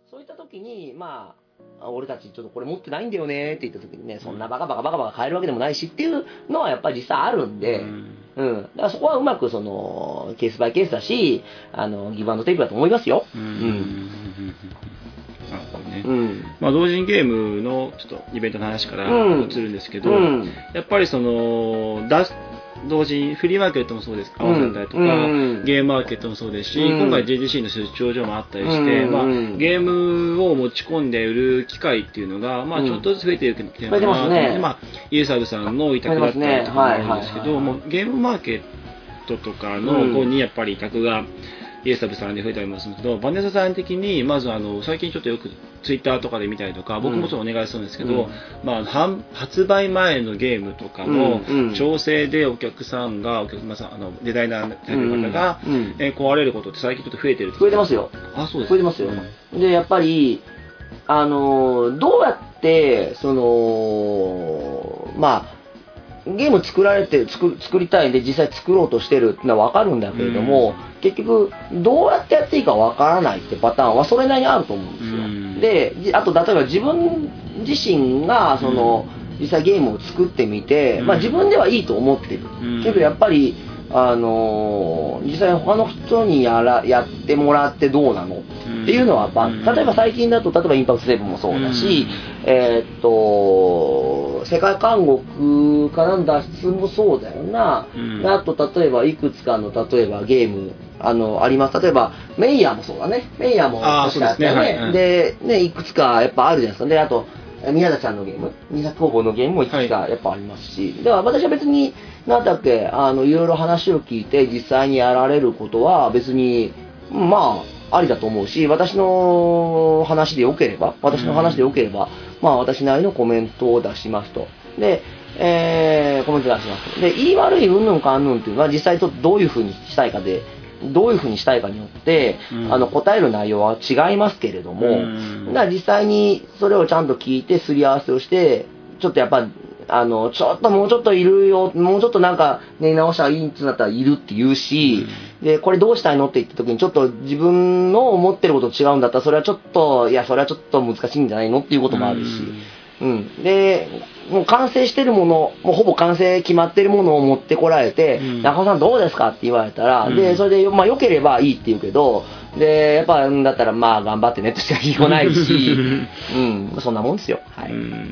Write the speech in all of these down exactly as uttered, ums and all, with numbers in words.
そういった時に、まあ、俺たちちょっとこれ持ってないんだよねって言った時にね、そんなバカバカバカバカ買えるわけでもないしっていうのはやっぱり実際あるんで、うん。うん、だからそこはうまくその、ケースバイケースだし、あの、ギブアンドテイクだと思いますよ。うん。うん。 なるほどね。うん、まあ同人ゲームのちょっとイベントの話から移るんですけど、うん、やっぱりその出す同人フリーマーケットもそうですか、合わせたりとか、うん、ゲームマーケットもそうですし、うん、今回 ジェイティーシー の出張所もあったりして、うん、まあ、ゲームを持ち込んで売る機会っていうのが、まあ、ちょっとずつ増えているのかなと思って、ね、まあ、イエサブさんの委託だったりとかもあるんですけど、もうゲームマーケットとかの方にやっぱり委託がイエスタブさんで増えておりますけど、バネサさん的にまずあの最近ちょっとよくツイッターとかで見たりとか、僕もちょっとお願いするんですけど、うん、まあ、発売前のゲームとかの調整でお客さんがお客さんあのデザイナーという方が、うんうん、えー、壊れることって最近ちょっと増えてる。 増えてますよ。 あ、そうです。 増えてますよ。うん、でやっぱりあのどうやってそのまあゲーム作られて 作, 作りたいんで実際作ろうとしてるってのは分かるんだけれども、うん、結局どうやってやっていいか分からないってパターンはそれなりにあると思うんですよ、うん、であと例えば自分自身がその、うん、実際ゲームを作ってみて、まあ、自分ではいいと思ってる、うん、けどやっぱりあのー、実際他の人にやらやってもらってどうなのっていうのは、まあ、例えば最近だと例えばインパクトセブンもそうだし、うん、えー、っと世界監獄からの脱出もそうだよな、うん、あと例えばいくつかの例えばゲームあのあります。例えばメイヤーもそうだね。メイヤーも確かあったよね。で、ね、はい、でね、いくつかやっぱあるじゃないですか。であと宮田ちゃんのゲーム、二作工房のゲームもいくつかやっぱありますし、はい、だから私は別になんだっけあのいろいろ話を聞いて実際にやられることは別にまあありだと思うし、私の話でよければ私の話でよければ、うん、まあ私なりのコメントを出しますと。で、えー、コメント出します。で、言い悪いうんぬんかんぬんっていうのは実際とどういうふうにしたいかで。どういうふうにしたいかによって、うん、あの答える内容は違いますけれども、うん、だから実際にそれをちゃんと聞いてすり合わせをしてちょっとやっぱあのちょっともうちょっといるよもうちょっとなんか練り直したらいいってなったらいるって言うし、うん、でこれどうしたいのって言った時にちょっと自分の思ってることと違うんだったらそれはちょっといやそれはちょっと難しいんじゃないのっていうこともあるし、うんうん、でもう完成してるものもうほぼ完成決まってるものを持ってこられて、うん、中尾さんどうですかって言われたら、うん、でそれでまあ良ければいいって言うけどでやっぱだったらまあ頑張ってねとしか言いようないし、うん、そんなもんですよ。はい。うん、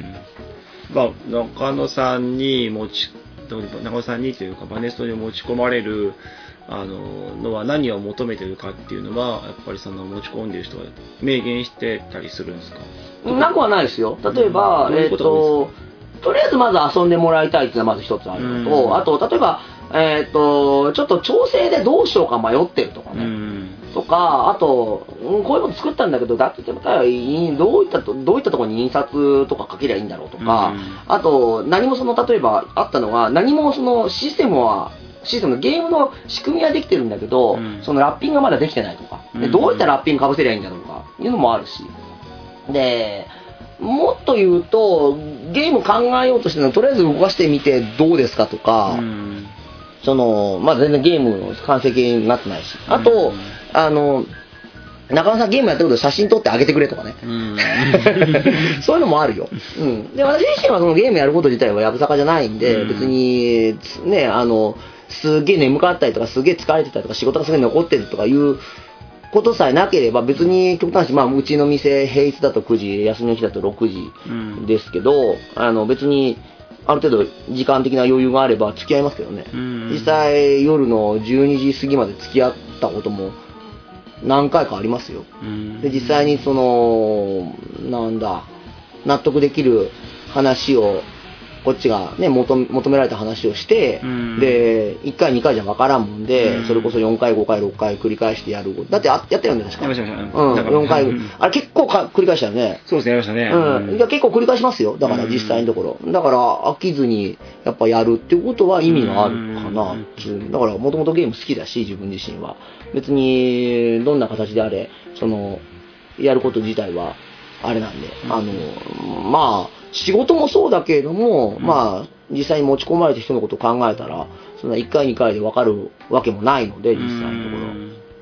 まあ、中野さんに持ち中野さんにというかバネストに持ち込まれるあののは何を求めてるかっていうのはやっぱりその持ち込んでる人は明言してたりするんですか？ なくはないですよ。例えば、うん、えー、ととりあえずまず遊んでもらいたいっていうのはまず一つあるのと、うん、あと例えば、えー、とちょっと調整でどうしようか迷ってるとかね、うん、とかあと、うん、こういうこと作ったんだけどだってどういったとどういったところに印刷とか書けりゃいいんだろうとか、うん、あと何もその例えばあったのが何もそのシステムはシステムのゲームの仕組みはできてるんだけど、うん、そのラッピングがまだできてないとか、でどういったラッピングかぶせりゃいいんだろうとかいうのもあるし、でもっと言うとゲーム考えようとしてるのとりあえず動かしてみてどうですかとか、うん、そのまあ全然ゲームの完成形になってないし、あと、うん、あの中野さんゲームやってること写真撮ってあげてくれとかね、うん、そういうのもあるよ、うん、で私自身はそのゲームやること自体はやぶさかじゃないんで、うん、別にねあのすげえ眠かったりとかすげえ疲れてたりとか仕事がすげえ残ってるとかいうことさえなければ別に極端な話、まあ、うちの店平日だとくじ休みの日だとろくじですけど、うん、あの別にある程度時間的な余裕があれば付き合いますけどね、うん、実際夜のじゅうにじ過ぎまで付き合ったことも何回かありますよ、うん、で実際にそのなんだ納得できる話をこっちが、ね、求, 求められた話をして、うん、でいっかいにかいじゃ分からんもんで、うん、それこそよんかいごかいろっかい繰り返してやるだってあやったよね確かやりました、 うん、よんかい、うん、あれ結構か繰り返したよね。 そうですねやりましたね、 うんうん、いや結構繰り返しますよだから実際のところ、だから飽きずにやっぱやるっていうことは意味があるかな、うん、だからもともとゲーム好きだし自分自身は別にどんな形であれそのやること自体はあれなんで、うん、あのまあ仕事もそうだけれども、うん、まあ実際に持ち込まれた人のことを考えたらそんないっかいにかいで分かるわけもないので実際のところ、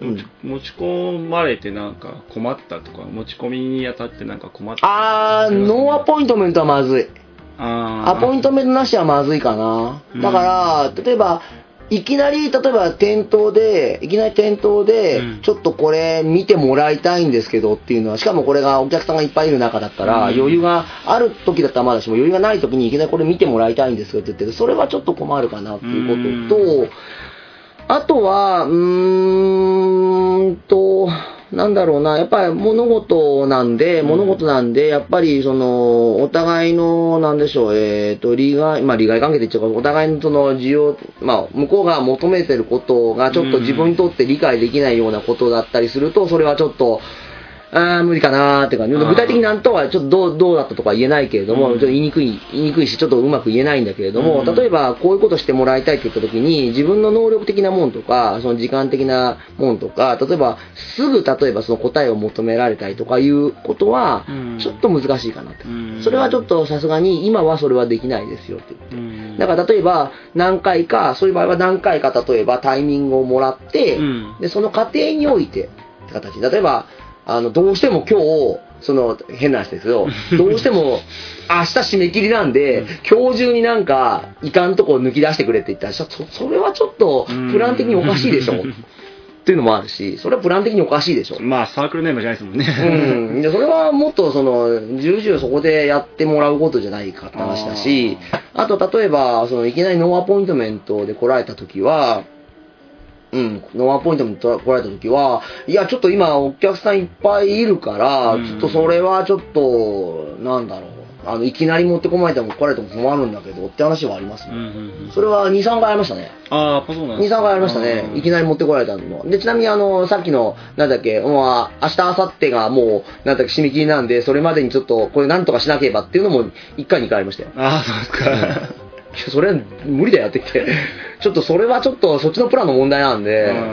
うん、 持ち込まれてなんか困ったとか、持ち込みにあたってなんか困ったとか、 あー、ノーアポイントメントはまずい。アポイントメントなしはまずいかな。だから、うん、例えば、いきなり、例えば店頭で、いきなり店頭で、うん、ちょっとこれ見てもらいたいんですけどっていうのは、しかもこれがお客さんがいっぱいいる中だったら、うん、余裕がある時だったらまだしも、余裕がない時にいきなりこれ見てもらいたいんですよって言ってる、それはちょっと困るかなっていうことと、うん、あとは、うーんと、なんだろうな、やっぱり物事なんで、物事なんで、やっぱりその、お互いの、なんでしょう、えっと、利害、まあ利害関係で言っちゃうか、お互いのその需要、まあ向こうが求めてることがちょっと自分にとって理解できないようなことだったりすると、それはちょっと、あー無理かなーって感じ。具体的になんとはちょっとどう、どうだったとか言えないけれども、うん、ちょっと言いにくい、言いにくいし、ちょっとうまく言えないんだけれども、うん、例えばこういうことしてもらいたいって言った時に、自分の能力的なもんとか、その時間的なもんとか、例えばすぐ例えばその答えを求められたりとかいうことは、ちょっと難しいかなって。うん、それはちょっとさすがに今はそれはできないですよって言って。うん、だから例えば何回か、そういう場合は何回か例えばタイミングをもらって、うん、で、その過程においてって形。例えば、あの、どうしても今日、その、変な話ですけど、どうしても、明日締め切りなんで、うん、今日中になんか、いかんとこ抜き出してくれって言ったら、そ, それはちょっと、プラン的におかしいでしょ。っていうのもあるし、それはプラン的におかしいでしょ。 まあ、サークルメンバーじゃないですもんね。 うん。で、それはもっと、その、重々そこでやってもらうことじゃないかって話だし、あと、例えば、その、いきなりノーアポイントメントで来られたときは、うん、ノーアポイントメント来られた時は、いや、ちょっと今お客さんいっぱいいるから、うん、ちょっとそれはちょっと、なんだろう、あの、いきなり持ってこまれても来られても困るんだけどって話はありますね。うんうんうん、それはに、さんかいありましたね。 ああ、そうなんですか。 に、さんかいありましたね。いきなり持ってこられたの。で、ちなみにあの、さっきの、なんだっけ、もう、明日、明後日がもう、なんだっけ、締め切りなんで、それまでにちょっと、これなんとかしなければっていうのも、いっかい、にかいありましたよ。 ああ、そうですか。 それは無理だよって言って、ちょっとそれはちょっとそっちのプランの問題なんで、うん、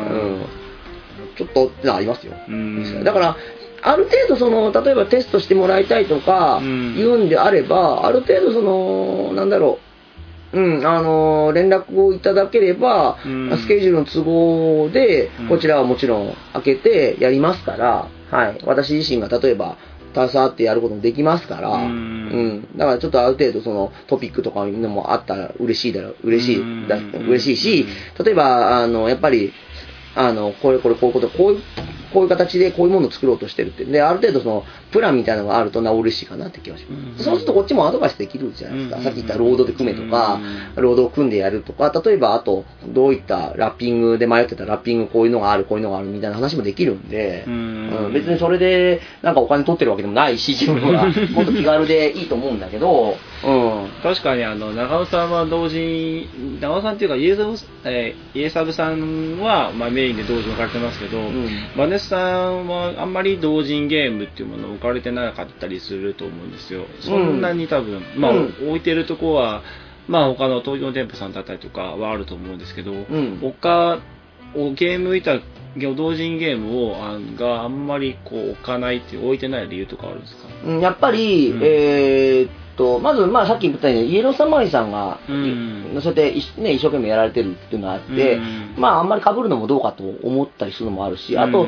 ちょっとってありますよ。だから、ある程度その、例えばテストしてもらいたいとか言うんであれば、ある程度その、なんだろう、うん、あの、連絡をいただければ、スケジュールの都合で、こちらはもちろん開けてやりますから、はい、私自身が例えば、携わってやることもできますから、うん、うん。だからちょっとある程度そのトピックとかいうのもあったら嬉しいだろう、嬉しい、だ嬉しいし、例えば、あの、やっぱり、あの、これこれこういうこと、こういう、こういう形でこういうものを作ろうとしてるって。で、ある程度その、プランみたいなのがあるとな、嬉しいかなって気がします。そうするとこっちもアドバイスできるじゃないですか。さっき言ったロードで組めとか、ロードを組んでやるとか、例えばあと、どういったラッピングで迷ってたラッピングこういうのがある、こういうのがあるみたいな話もできるんで、うん、別にそれでなんかお金取ってるわけでもないし、自分はもっと気軽でいいと思うんだけど、うん、 確かにあの長尾さんは同時長尾さんっていうかイエサブ、えー、イエサブさんは、まあ、メインで同時に置かれてますけど、うん、バネスさんはあんまり同人ゲームっていうものを置かれてなかったりすると思うんですよ。そんなに多分、うん、まあ、うん、置いてるとこはまあ他の東京店舗さんだったりとかはあると思うんですけど、うん、他ゲームいた同人ゲームをあがあんまりこう置かないっていう置いてない理由とかあるんですか？ うん、やっぱり、うん、えーとまず、まあ、さっき言ったようにイエローサマリさんが、うん、そうやって、ね、一生懸命やられてるっていうのがあって、うん、まあ、あんまり被るのもどうかと思ったりするのもあるし、あと、うん、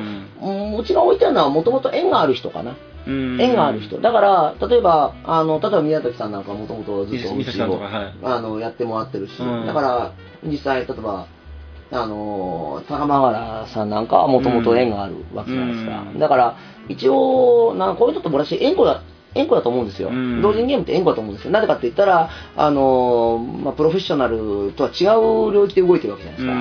うちが置いてあるのはもともと縁がある人かな。うん、縁がある人。だから、例えば、あの、例えば宮崎さんなんかもともとずっとうちを、はい、あのやってもらってるし、うん、だから、実際、例えば、あの、高間原さんなんかはもともと縁があるわけじゃないですか。うん、だから、一応、なこういう人と私、縁故だ、縁故だと思うんですよ。うん、同人ゲームって縁故だと思うんですよ。なぜかって言ったら、あの、まあ、プロフェッショナルとは違う領域で動いてるわけじゃないですか。うん、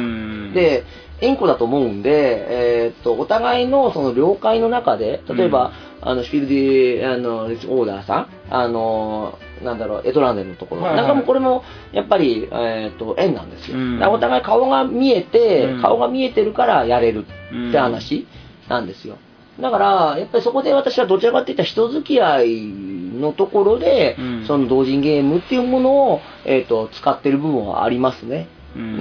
で、縁故だと思うんで、えー、っと、お互いのその了解の中で、例えば、うん、あの、シュピルディ、あの、オーダーさん、あの、なんだろう、エトランデンのところ。はいはい、なんかもこれも、やっぱり、えー、っと、縁なんですよ。うん、お互い顔が見えて、うん、顔が見えてるからやれるって話なんですよ。だから、やっぱりそこで私はどちらかっていった人付き合いのところで、うん、その同人ゲームっていうものを、えー、っと、使ってる部分はありますね。うん。うん、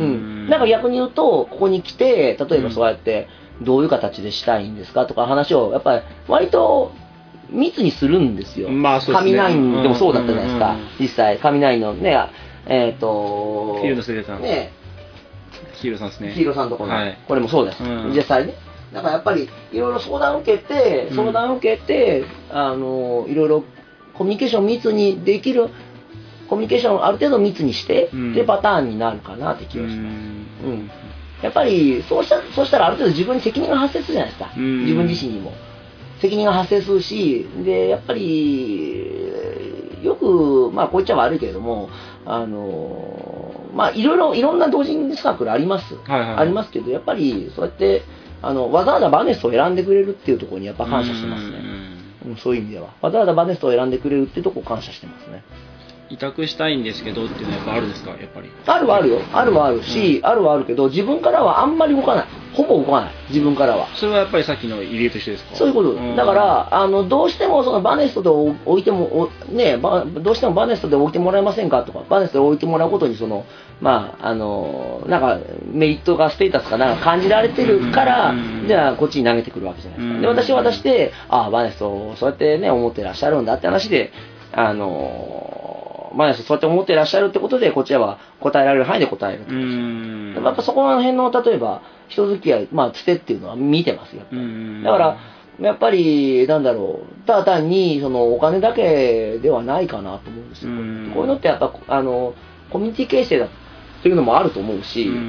なんか逆に言うと、ここに来て、例えばそうやって、どういう形でしたいんですかとか話を、やっぱり割と密にするんですよ。 まあそうですね。 神ナインでもそうだったじゃないですか。うんうんうん、実際、神ナインのね、えっ、ー、と、 ヒーローのせいさん。 ね、 ヒーローさんですね。 ヒーローさんとこの、はい、これもそうです。うん、実際ね。 だからやっぱりいろいろ相談を受けて、相談を受けて、うん、あのいろいろコミュニケーションを密にできる、コミュニケーションをある程度密にして、うん、っていうパターンになるかなって気がします。うん、うん、やっぱりそうしたそうしたらある程度自分に責任が発生するじゃないですか、うん、自分自身にも責任が発生するし、でやっぱりよく、まあこう言っちゃ悪いけれども、あのまあいろいろいろんな同人サークルあります、はいはい、ありますけど、やっぱりそうやってあのわざわざバネストを選んでくれるっていうところにやっぱ感謝してますね。うん、そういう意味ではわざわざバネストを選んでくれるっていうところを感謝してますね。 委託したいんですけどっていうのはやっぱあるんですか、やっぱり。 あるはあるよ、あるはあるし、うん、あるはあるけど、自分からはあんまり動かない、ほぼ動かない、自分からは。 それはやっぱりさっきの入江と一緒ですか。 そういうこと、うん、だからあのどうしてもそのバネストで置いてもね、どうしてもバネストで置いてもらえませんかとか、バネストで置いてもらうことにそのまああのなんかメリットがステータスかなんか感じられてるから、うん、じゃあこっちに投げてくるわけじゃないですか。で私は私で、ああバネストをそうやってね思ってらっしゃるんだって話で、あのまあ、そうやって思っていらっしゃるってことで、こちらは答えられる範囲で答えるってことです。やっぱそこら辺の、例えば、人付き合い、まあ、つてっていうのは見てますよ。だから、やっぱり、なんだろう、ただ単に、その、お金だけではないかなと思うんですよ。こういうのってやっぱ、あの、コミュニティ形成だっていうのもあると思うし、うん。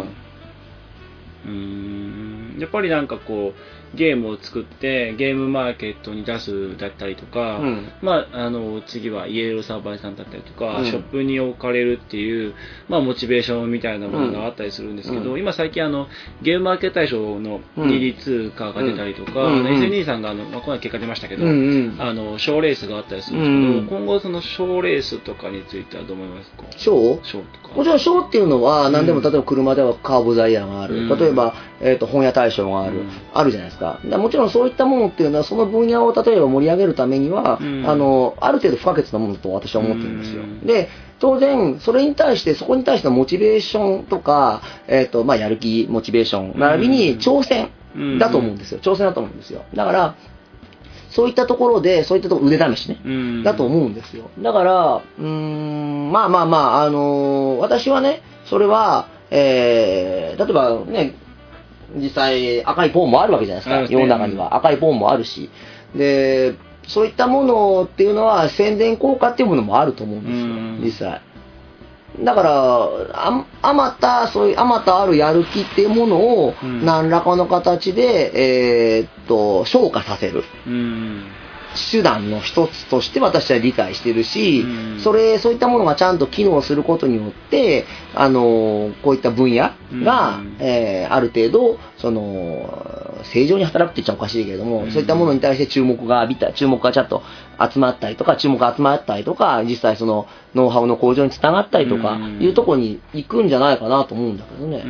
うーん、やっぱりなんかこう、ゲームを作ってゲームマーケットに出すだったりとか、うん、まあ、あの次はイエローサーバーさんだったりとか、うん、ショップに置かれるっていう、まあ、モチベーションみたいなものがあったりするんですけど、うん、今最近あのゲームマーケット大賞の ツーディー 通貨が出たりとか、うん、エスエヌイー さんがあの、まあ、この結果出ましたけど、うん、あの賞レースがあったりするんですけど、うん、今後その賞レースとかについてはどう思いますか。 賞賞とかもちろん賞っていうのは何でも、例えば車ではカーボザイヤーがある、うん、例えば、えーと、本屋大賞がある、うん、あるじゃないですか。もちろんそういったものっていうのはその分野を例えば盛り上げるためには、うん、あのある程度不可欠なものと私は思ってるんですよ。うん、で当然それに対してそこに対してのモチベーションとか、えーとまあ、やる気モチベーション並びに挑戦だと思うんですよ。挑戦だと思うんですよ。だからそういったところでそういったところ腕試しね、うん、だと思うんですよ。だからうーんまあまあまあ、あのー、私はねそれは、えー、例えばね実際赤いポーンもあるわけじゃないですか、世の中には赤いポーンもあるし、でそういったものっていうのは宣伝効果っていうものもあると思うんですよ、実際。だからああまたそういうあまたあるやる気っていうものを何らかの形で、えー、っと昇華させる手段の一つとして私は理解してるし、それそういったものがちゃんと機能することによってあのこういった分野が、えー、ある程度その正常に働くって言っちゃおかしいけれども、そういったものに対して注目が浴びた注目がちゃんと集まったりとか注目が集まったりとか実際そのノウハウの向上につながったりとかいうところに行くんじゃないかなと思うんだけどね。うん、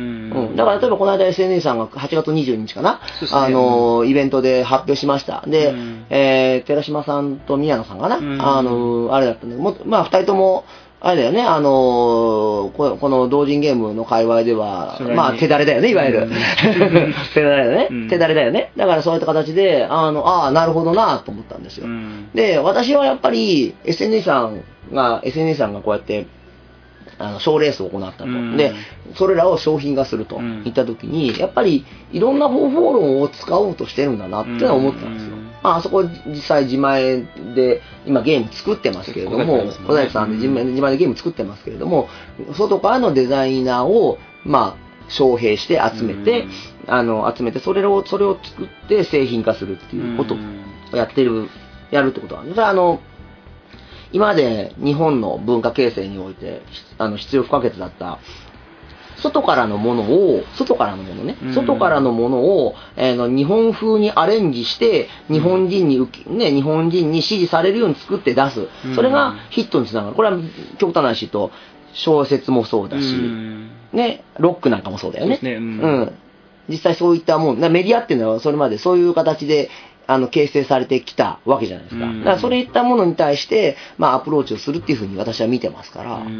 だから例えばこの間 エスエヌエー さんがはちがつにじゅうににちかな、あのイベントで発表しました。で、えー、寺島さんと宮野さんがな、あのあれだったんだけども、まあふたりともあれだよね、あのこの同人ゲームの界隈ではまあ手だれだよね、いわゆる手だれだよね、うん、手だれだよね。だからそういった形であのああなるほどなと思ったんですよ。うん、で私はやっぱり エスエヌエー さんが エスエヌエー さんがこうやってあの賞レースを行ったと、うん、でそれらを商品化するといった時に、やっぱりいろんな方法論を使おうとしてるんだなってのは思ったんですよ。まあ、あそこ実際自前で今ゲーム作ってますけれども、小崎さんで自前でゲーム作ってますけれども、外からのデザイナーをまあ招聘して集めて、あの集めてそれをそれを作って製品化するっていうことをやってるやるってことなんです。あの今まで日本の文化形成においてあの必要不可欠だった外からのものを外からのものね、うん、外からのものを、えー、日本風にアレンジして日本人に受け、ね、日本人に支持されるように作って出す、それがヒットにつながる。これは極端な話と小説もそうだし、うん、ね、ロックなんかもそうだよね。そうですね、うん、うん、実際そういったもんメディアっていうのはそれまでそういう形であの形成されてきたわけじゃないですか。だからそういったものに対して、まあ、アプローチをするっていうふうに私は見てますから、うん、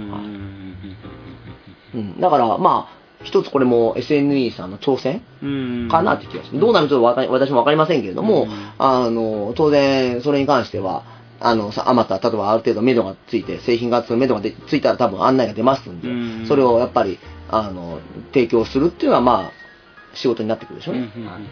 うん、だからまあ一つこれも エスエヌイー さんの挑戦かなって気がします。どうなると私も分かりませんけれども、あの当然それに関してはあのあまた例えばある程度目処がついて製品がつく目処がでついたら多分案内が出ますんで、それをやっぱりあの提供するっていうのはまあ仕事になってくるでしょうね。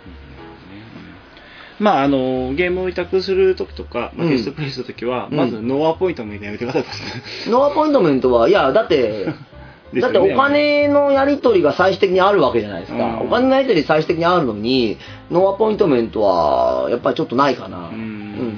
まあ、あのゲームを委託するときとか、まあ、テストプレイするときは、うん、まずノーアポイントメントやめてください。 ノーアポイントメントは、いや、だって、だってお金のやり取りが最終的にあるわけじゃないですか。お金のやり取り最終的にあるのに、ノーアポイントメントは、やっぱりちょっとないかな。うん。うん、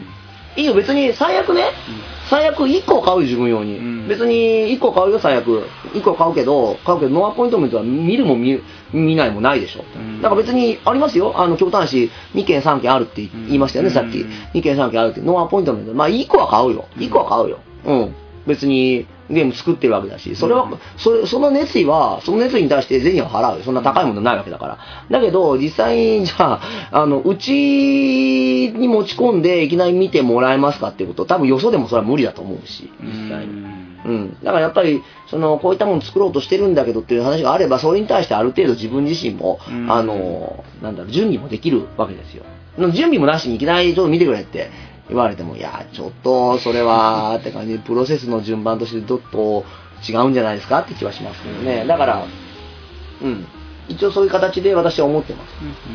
いいよ、別に最悪ね、うん、最悪いっこ買うよ、自分用に。うん、別にいっこ買うよ、最悪。いっこ買うけど、買うけど、ノーアポイントメントは見るも 見, 見ないもないでしょ。うん、だから別にありますよ。あの、極端しにけんさんけんあるって言いましたよね、うん、さっき。にけんさんけんあるって。ノーアポイントメント。まあ、いっこは買うよ。いっこは買うよ。うん。別にゲーム作ってるわけだし、それは、うん、それその熱意は、その熱意に対して銭を払う。そんな高いものないわけだから。だけど、実際、じゃあ、あの、うちに持ち込んでいきなり見てもらえますかっていうこと、多分よそでもそれは無理だと思うし、実際に。うん。だからやっぱり、その、こういったものを作ろうとしてるんだけどっていう話があれば、それに対してある程度自分自身も、あの、なんだろう、準備もできるわけですよ。準備もなしにいきなりちょっと見てくれって、言われても、いや、ちょっと、それは、って感じで、プロセスの順番としてちょっと違うんじゃないですかって気はしますけどね。だから、うん。一応そういう形で私は思ってます。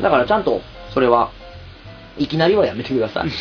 だからちゃんと、それは、いきなりはやめてください。うん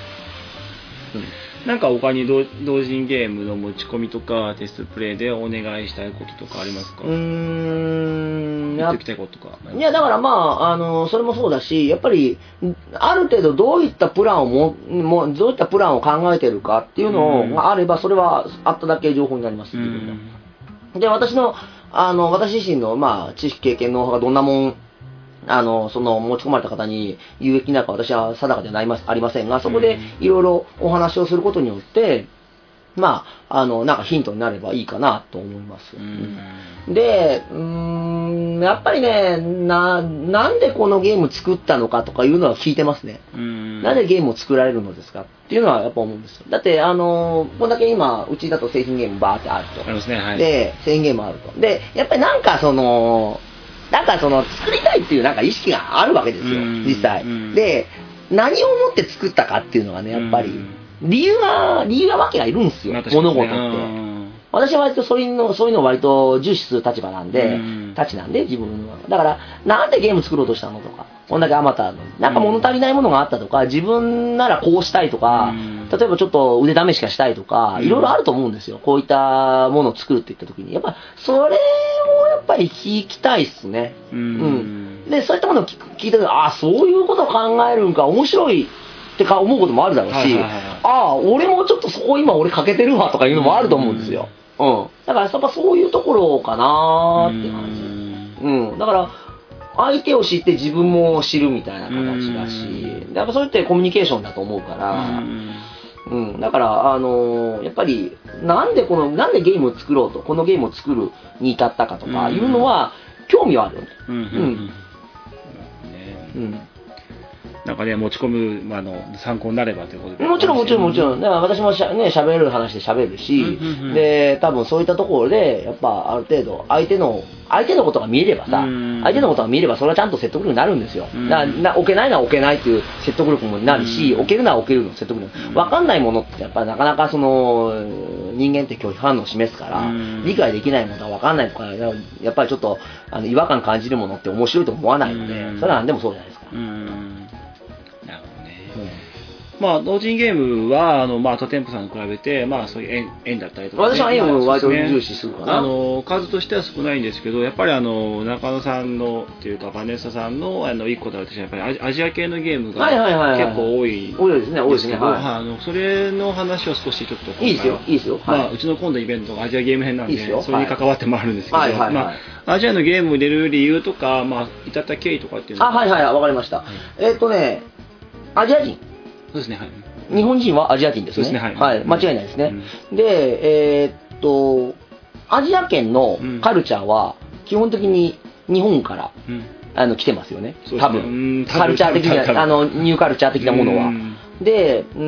なんか他に同人ゲームの持ち込みとかテストプレイでお願いしたいこととかありますか？うーん、 やってきたいこととか。 いやだからまああのそれもそうだし、やっぱりある程度どういったプランをももどういったプランを考えてるかっていうのがあれば、それはあっただけ情報になります。で私のあの私自身のまあ知識経験の方がどんなもんあの、その持ち込まれた方に有益なのか私は定かではありませんが、そこでいろいろお話をすることによって、まあ、あの、なんかヒントになればいいかなと思います。うん、で、うーん、やっぱりね、な、なんでこのゲーム作ったのかとかいうのは聞いてますね。うんなんでゲームを作られるのですかっていうのはやっぱ思うんですよ。だって、あの、こんだけ今、うちだと製品ゲームバーってあると。ありますね、はい。で、製品ゲームあると。で、やっぱりなんかその、なんかその作りたいっていうなんか意識があるわけですよ、実際。で、何をもって作ったかっていうのがね、やっぱり、理由が、理由がわけがいるんですよ、物事って。私は割とそういうの、そういうのを割と重視する立場なんで、立ちなんで、自分は。だから、なんでゲーム作ろうとしたのとか、こんだけあまたあるのに。なんか物足りないものがあったとか、自分ならこうしたいとか、例えばちょっと腕試しがしたいとか、いろいろあると思うんですよ。こういったものを作るって言った時に。やっぱ、それをやっぱり聞きたいっすね。うん。で、そういったものを聞く聞いてああ、そういうことを考えるんか、面白い。ってか思うこともあるだろうし、はいはいはい、ああ、俺もちょっとそこ今俺欠けてるわとかいうのもあると思うんですよ。うん。だからやっぱそういうところかなーって感じ。うん。だから、相手を知って自分も知るみたいな形だし、やっぱそれってコミュニケーションだと思うから、うん。だから、あのー、やっぱり、なんでこの、なんでゲームを作ろうと、このゲームを作るに至ったかとかいうのは、興味はあるよね。うん。うん。 うんなんかね、持ち込む、まあ、の参考になればということで。 もちろん、もちろん、もちろん。だから私もしゃ、ね、喋れる話で喋るし、うんうんうん、で、多分そういったところで、やっぱある程度、相手の、相手のことが見えればさ、相手のことが見えれば、それはちゃんと説得力になるんですよ。だな置けないのは置けないっていう説得力もなるし、置けるのは置けるの説得力。わかんないものって、やっぱなかなかその、人間って拒否反応を示すから、理解できないものはわかんないとか、やっぱりちょっと、あの、違和感感じるものって面白いと思わないので、それは何でもそうじゃないですか。 まあ、同人ゲームは、あの、まあ、他店舗さんに比べて、まあ、そういう円、円だったりとか、ね。 私は円を割と重視するかな。 あの、数としては少ないんですけど、やっぱりあの、中野さんの、っていうか、バネッサさんの、あの、一個だとしてやっぱりアジア系のゲームが結構多い。 多いですね、多いですね。はい。 あの、それの話を少しちょっと。 いいですよ、いいですよ。 はい。まあ、うちの今度イベントがアジアゲーム編なんで、いいそれに関わってもあるんですけど、はいはいはい、まあ、アジアのゲームを入れる理由とか、まあ、至った経緯とかっていうのは。 あ、はいはい、わかりました。えっとね、アジア人。 そうですね、はい。 日本人はアジア人ですね。そうですね、はい。はい、間違いないですね。うん、で、えー、っと、アジア圏のカルチャーは、基本的に日本から、うん、あの来てますよね。多分。カルチャー的な、あの、ニューカルチャー的なものは。で、うん、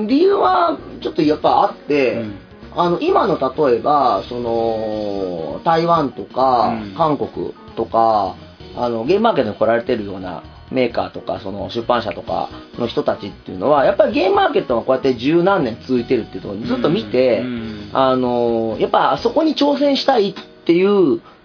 理由はちょっとやっぱあって、うん、あの、今の例えば、その、台湾とか、韓国とか、あの、ゲームマーケットに来られてるような、メーカーとかその出版社とかの人たちっていうのはやっぱりゲームマーケットがこうやって十何年続いてるっていうところをずっと見て、うんうん、あのやっぱそこに挑戦したいっていう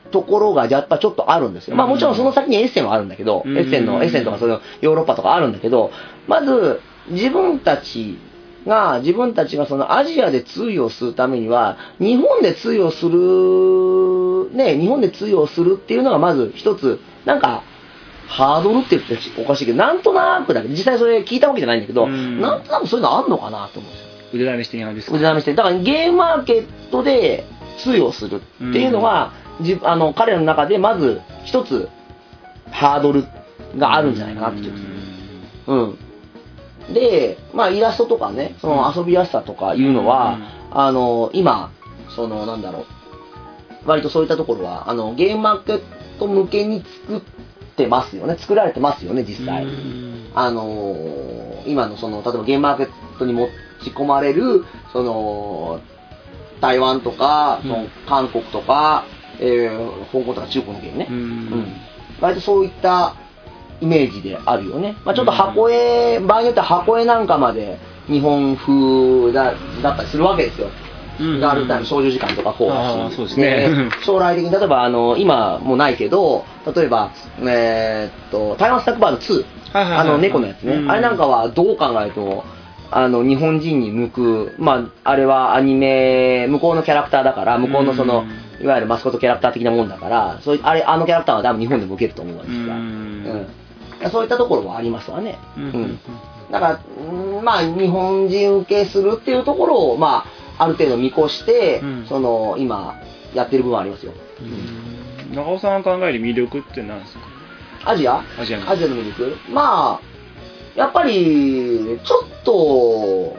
ところがやっぱちょっとあるんですよ。まあもちろんその先にエッセンはあるんだけど、エッセンの、エッセンとかそのヨーロッパとかあるんだけど、まず自分たちが、自分たちがそのアジアで通用するためには、日本で通用する、ね、日本で通用するっていうのがまず一つ、なんか、ハードルって言っておかしいけど、なんとなくだけど、実際それ聞いたわけじゃないんだけど、なんとなくそういうのあんのかなと思うんですよ。 腕試し的な感じですか？ 腕試し的。だからゲームマーケットで通用するっていうのが、じあの彼らの中でまず一つハードルがあるんじゃないかなって気がする。うん。で、まあイラストとかね、その遊びやすさとかいうのは、あの今そのなんだろう、割とそういったところはあのゲームマーケット向けに作ってますよね、作られてますよね実際。あの今のその例えばゲームマーケットに持ち込まれるその台湾とか、その韓国とか、えー、香港とか中国のゲームね、うん、割とそういったイメージであるよね。まあ、ちょっと箱絵、場合によっては箱絵なんかまで日本風 だ, だったりするわけですよ。ガールタイム少女時間とかこうだし、 そうですね、 将来的に例えばあの今もうないけど、例えば、えー、っと台湾スタックバードツー、あの猫のやつね、あれなんかはどう考えてもあの日本人に向く、まあ、あれはアニメ向こうのキャラクターだから、向こうのそのいわゆるマスコットキャラクター的なもんだから、そういうあれあのキャラクターは多分日本でも受けると思うんですが、うんうん、そういったところはありますわね。うん、だから、まあ、日本人受けするっていうところを、まあ、ある程度見越して、うん、その今やってる部分はありますよ。 うん、長尾さんが考える魅力って何ですか？ アジア？ アジアのアジアの魅力？まあやっぱりちょっと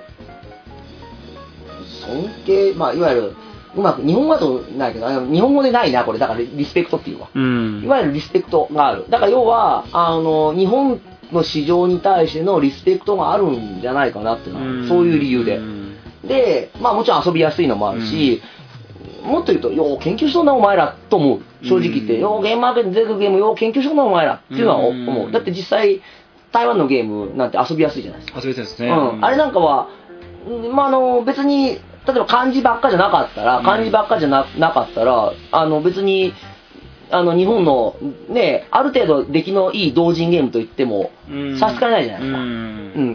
尊敬、まあいわゆるうまく日本語だとないけど、あの日本語でないなこれ、だからリスペクトっていうわ、うん、いわゆるリスペクトがある。だから要はあの日本の市場に対してのリスペクトがあるんじゃないかなっていうのは、うん、そういう理由で、うん、でまあもちろん遊びやすいのもあるし、うん、もっと言うとよう研究しとんなお前らと思う。正直言って、うん、ようゲームマーケットに出てくるゲームよう研究しとんなお前らっていうのは思う、うん、だって実際台湾のゲームなんて遊びやすいじゃないですか。 遊びやすいですね、 うん、あれなんかは、まあ、あの別に例えば漢字ばっかじゃなかったら、漢字ばっかじゃ な, なかったらあの別にあの日本のねある程度出来のいい同人ゲームといっても差し支えないじゃないですか、うん、うん、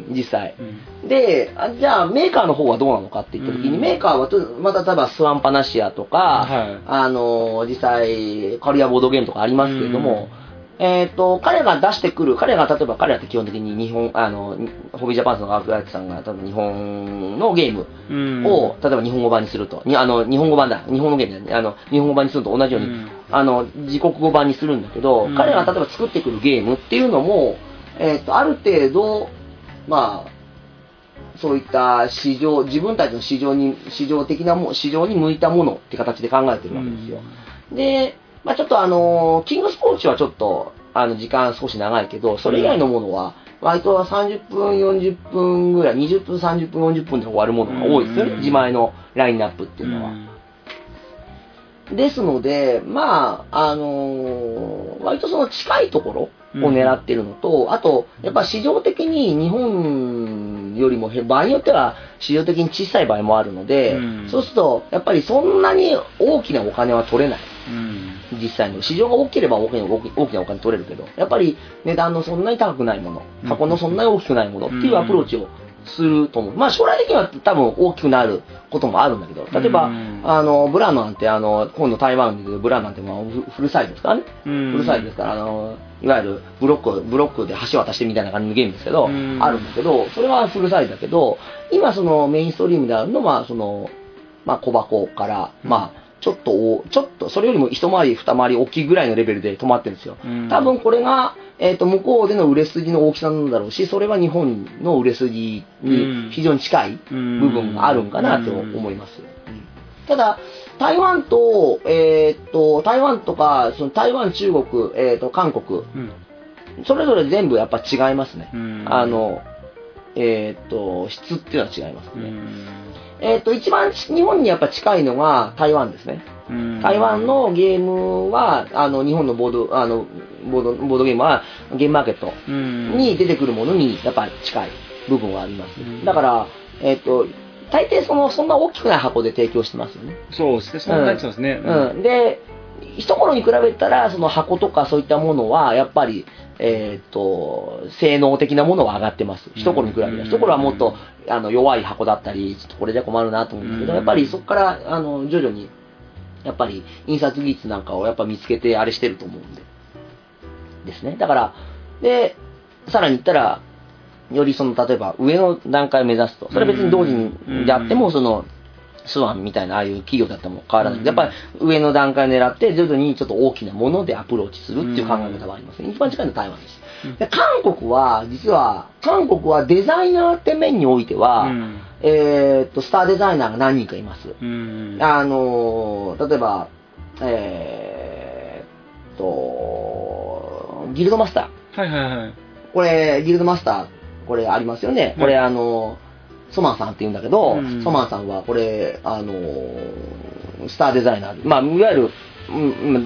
実際、うん、でじゃあメーカーの方はどうなのかって言った時に、うん、メーカーはまた例えばスワンパナシアとか、はい、あの実際カルヤボードゲームとかありますけれども、うんえー、と彼が出してくる、彼が例えば彼らって基本的に日本、あのホビージャパンのガークライトさんが多分日本のゲームを、例えば日本語版にすると、にあの日本語版だ、日本のゲームだね、あの日本語版にすると同じように、うん、あの自国語版にするんだけど、うん、彼らが例えば作ってくるゲームっていうのも、えー、とある程度、まあ、そういった市場、自分たちの市場に、市場的なも、市場に向いたものって形で考えてるわけですよ。うん、でまあ、ちょっとあのキングスポーツはちょっとあの時間少し長いけど、それ以外のものは割とさんじゅっぷんよんじゅっぷんぐらい、にじゅっぷんさんじゅっぷんよんじゅっぷんで終わるものが多いですよね、自前のラインナップっていうのは。ですのでまああの割とその近いところを狙ってるのと、あとやっぱ市場的に日本よりも場合によっては市場的に小さい場合もあるので、そうするとやっぱりそんなに大きなお金は取れない。うん、実際の市場が大きければ大きな大きなお金取れるけど、やっぱり値段のそんなに高くないもの、箱のそんなに大きくないものっていうアプローチをすると思う。まあ将来的には多分大きくなることもあるんだけど、例えば、あのブランドなんてあの今度台湾でブランドなんてまあフルサイズですからね、フルサイズですからあのいわゆるブロックブロックで橋渡してみたいな感じのゲームですけど、あるんだけど、それはフルサイズだけど、今そのメインストリームであるのはそのまあ小箱からまあちょっと、ちょっと、それよりも一回り二回り大きいぐらいのレベルで止まってるんですよ。多分これが、えっと、向こうでの売れ筋の大きさなんだろうし、それは日本の売れ筋に非常に近い部分があるんかなと思います。ただ、台湾と、えっと、台湾とか、その台湾、中国、えっと、韓国、それぞれ全部やっぱ違いますね。あの、えっと、質っていうのは違いますね。えっと、一番日本にやっぱ近いのが台湾ですね。台湾のゲームは、あの、日本のボード、あの、ボード、ボードゲームはゲームマーケットに出てくるものにやっぱり近い部分はあります。だから、えっと、大抵その、そんな大きくない箱で提供してますよね。 そうですね、そんなやつですね。 うん。うん、で、 一頃に比べたら、その箱とかそういったものは、やっぱり、えっ、ー、と、性能的なものは上がってます。一頃に比べたら。一頃はもっとあの弱い箱だったり、ちょっとこれじゃ困るなと思うんですけど、やっぱりそこから、あの、徐々に、やっぱり印刷技術なんかをやっぱ見つけてあれしてると思うんで。ですね。だから、で、さらに言ったら、よりその、例えば上の段階を目指すと。それは別に同時にであっても、その、スワンみたいなああいう企業だっても変わらない。やっぱり上の段階を狙って徐々にちょっと大きなものでアプローチするっていう考え方はありますね。一番近いのは台湾です。で韓国は、実は、韓国はデザイナーって面においては、うん、えー、っと、スターデザイナーが何人かいます。うん、あの、例えば、えー、っと、ギルドマスター。はいはいはい。これ、ギルドマスター、これありますよね。これ、あの、ソマンさんって言うんだけど、うん、ソマンさんはこれ、あのー、スターデザイナー。まあ、いわゆる、うん、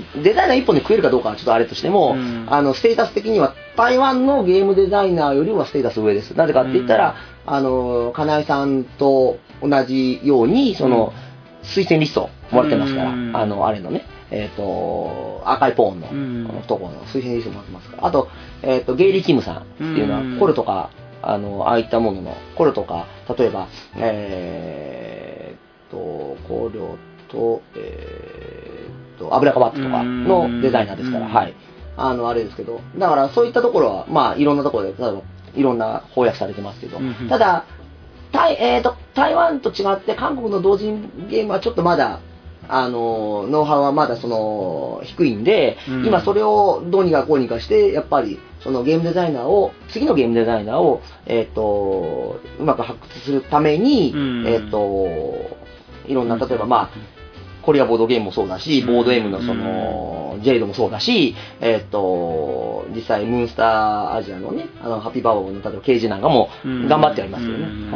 デザイナー一本で食えるかどうかはちょっとあれとしても、うん、あの、ステータス的には台湾のゲームデザイナーよりはステータス上です。なぜかって言ったら、うん、あの、金井さんと同じように、その、うん、推薦リストもらってますから、うん、あの、あれのね、えっ、ー、と、赤いポーンの、うん、ところの推薦リストもらってますから。あと、えっ、ー、と、ゲイリー・キムさんっていうのは、うん、コルとか、あの、ああいったものの、コルとか、例えば、えー、と、香料と、えー、と、油かバットとかのデザイナーですから、はい。あの、あれですけど、だからそういったところは、まあ、いろんなところで、例えば、いろんな翻訳されてますけど、ただ、台、えーと、台湾と違って、韓国の同人ゲームはちょっとまだ、あの、ノウハウはまだその、低いんで、うん、今それをどうにかこうにかして、やっぱり、そのゲームデザイナーを、次のゲームデザイナーを、えっ、ー、と、うまく発掘するために、うん、えっ、ー、と、いろんな、例えばまあ、コリアボードゲームもそうだし、ボード M のその、ジェイドもそうだし、えっ、ー、と、実際、ムーンスターアジアのね、あの、ハッピーバーボーの、例えば、刑事なんかも、頑張ってやりますよね。はい。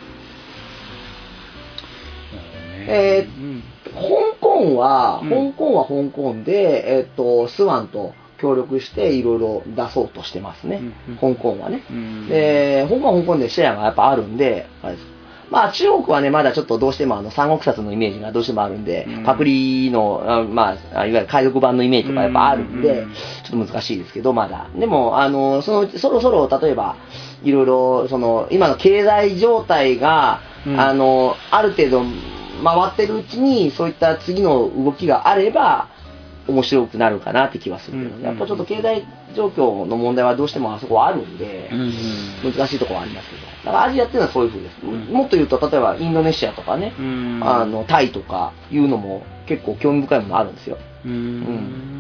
えー香港は、香港は香港で、えっと、スワンと協力していろいろ出そうとしてますね。香港はね。で、香港は香港でシェアがやっぱあるんで、あれです。まあ中国はね、まだちょっとどうしてもあの三国殺のイメージがどうしてもあるんで、パプリの、まあ、いわゆる海賊版のイメージとかやっぱあるんで、ちょっと難しいですけど、まだ。でも、あの、その、そろそろ例えば、いろいろ、その、今の経済状態が、あの、ある程度、回ってるうちにそういった次の動きがあれば面白くなるかなって気はするけど、うんうん、やっぱちょっと経済状況の問題はどうしてもあそこはあるんで、うんうん、難しいところはありますけど、だからアジアっていうのはそういう風です、うん、もっと言うと例えばインドネシアとかね、うん、あのタイとかいうのも結構興味深いものあるんですよ、うんうん、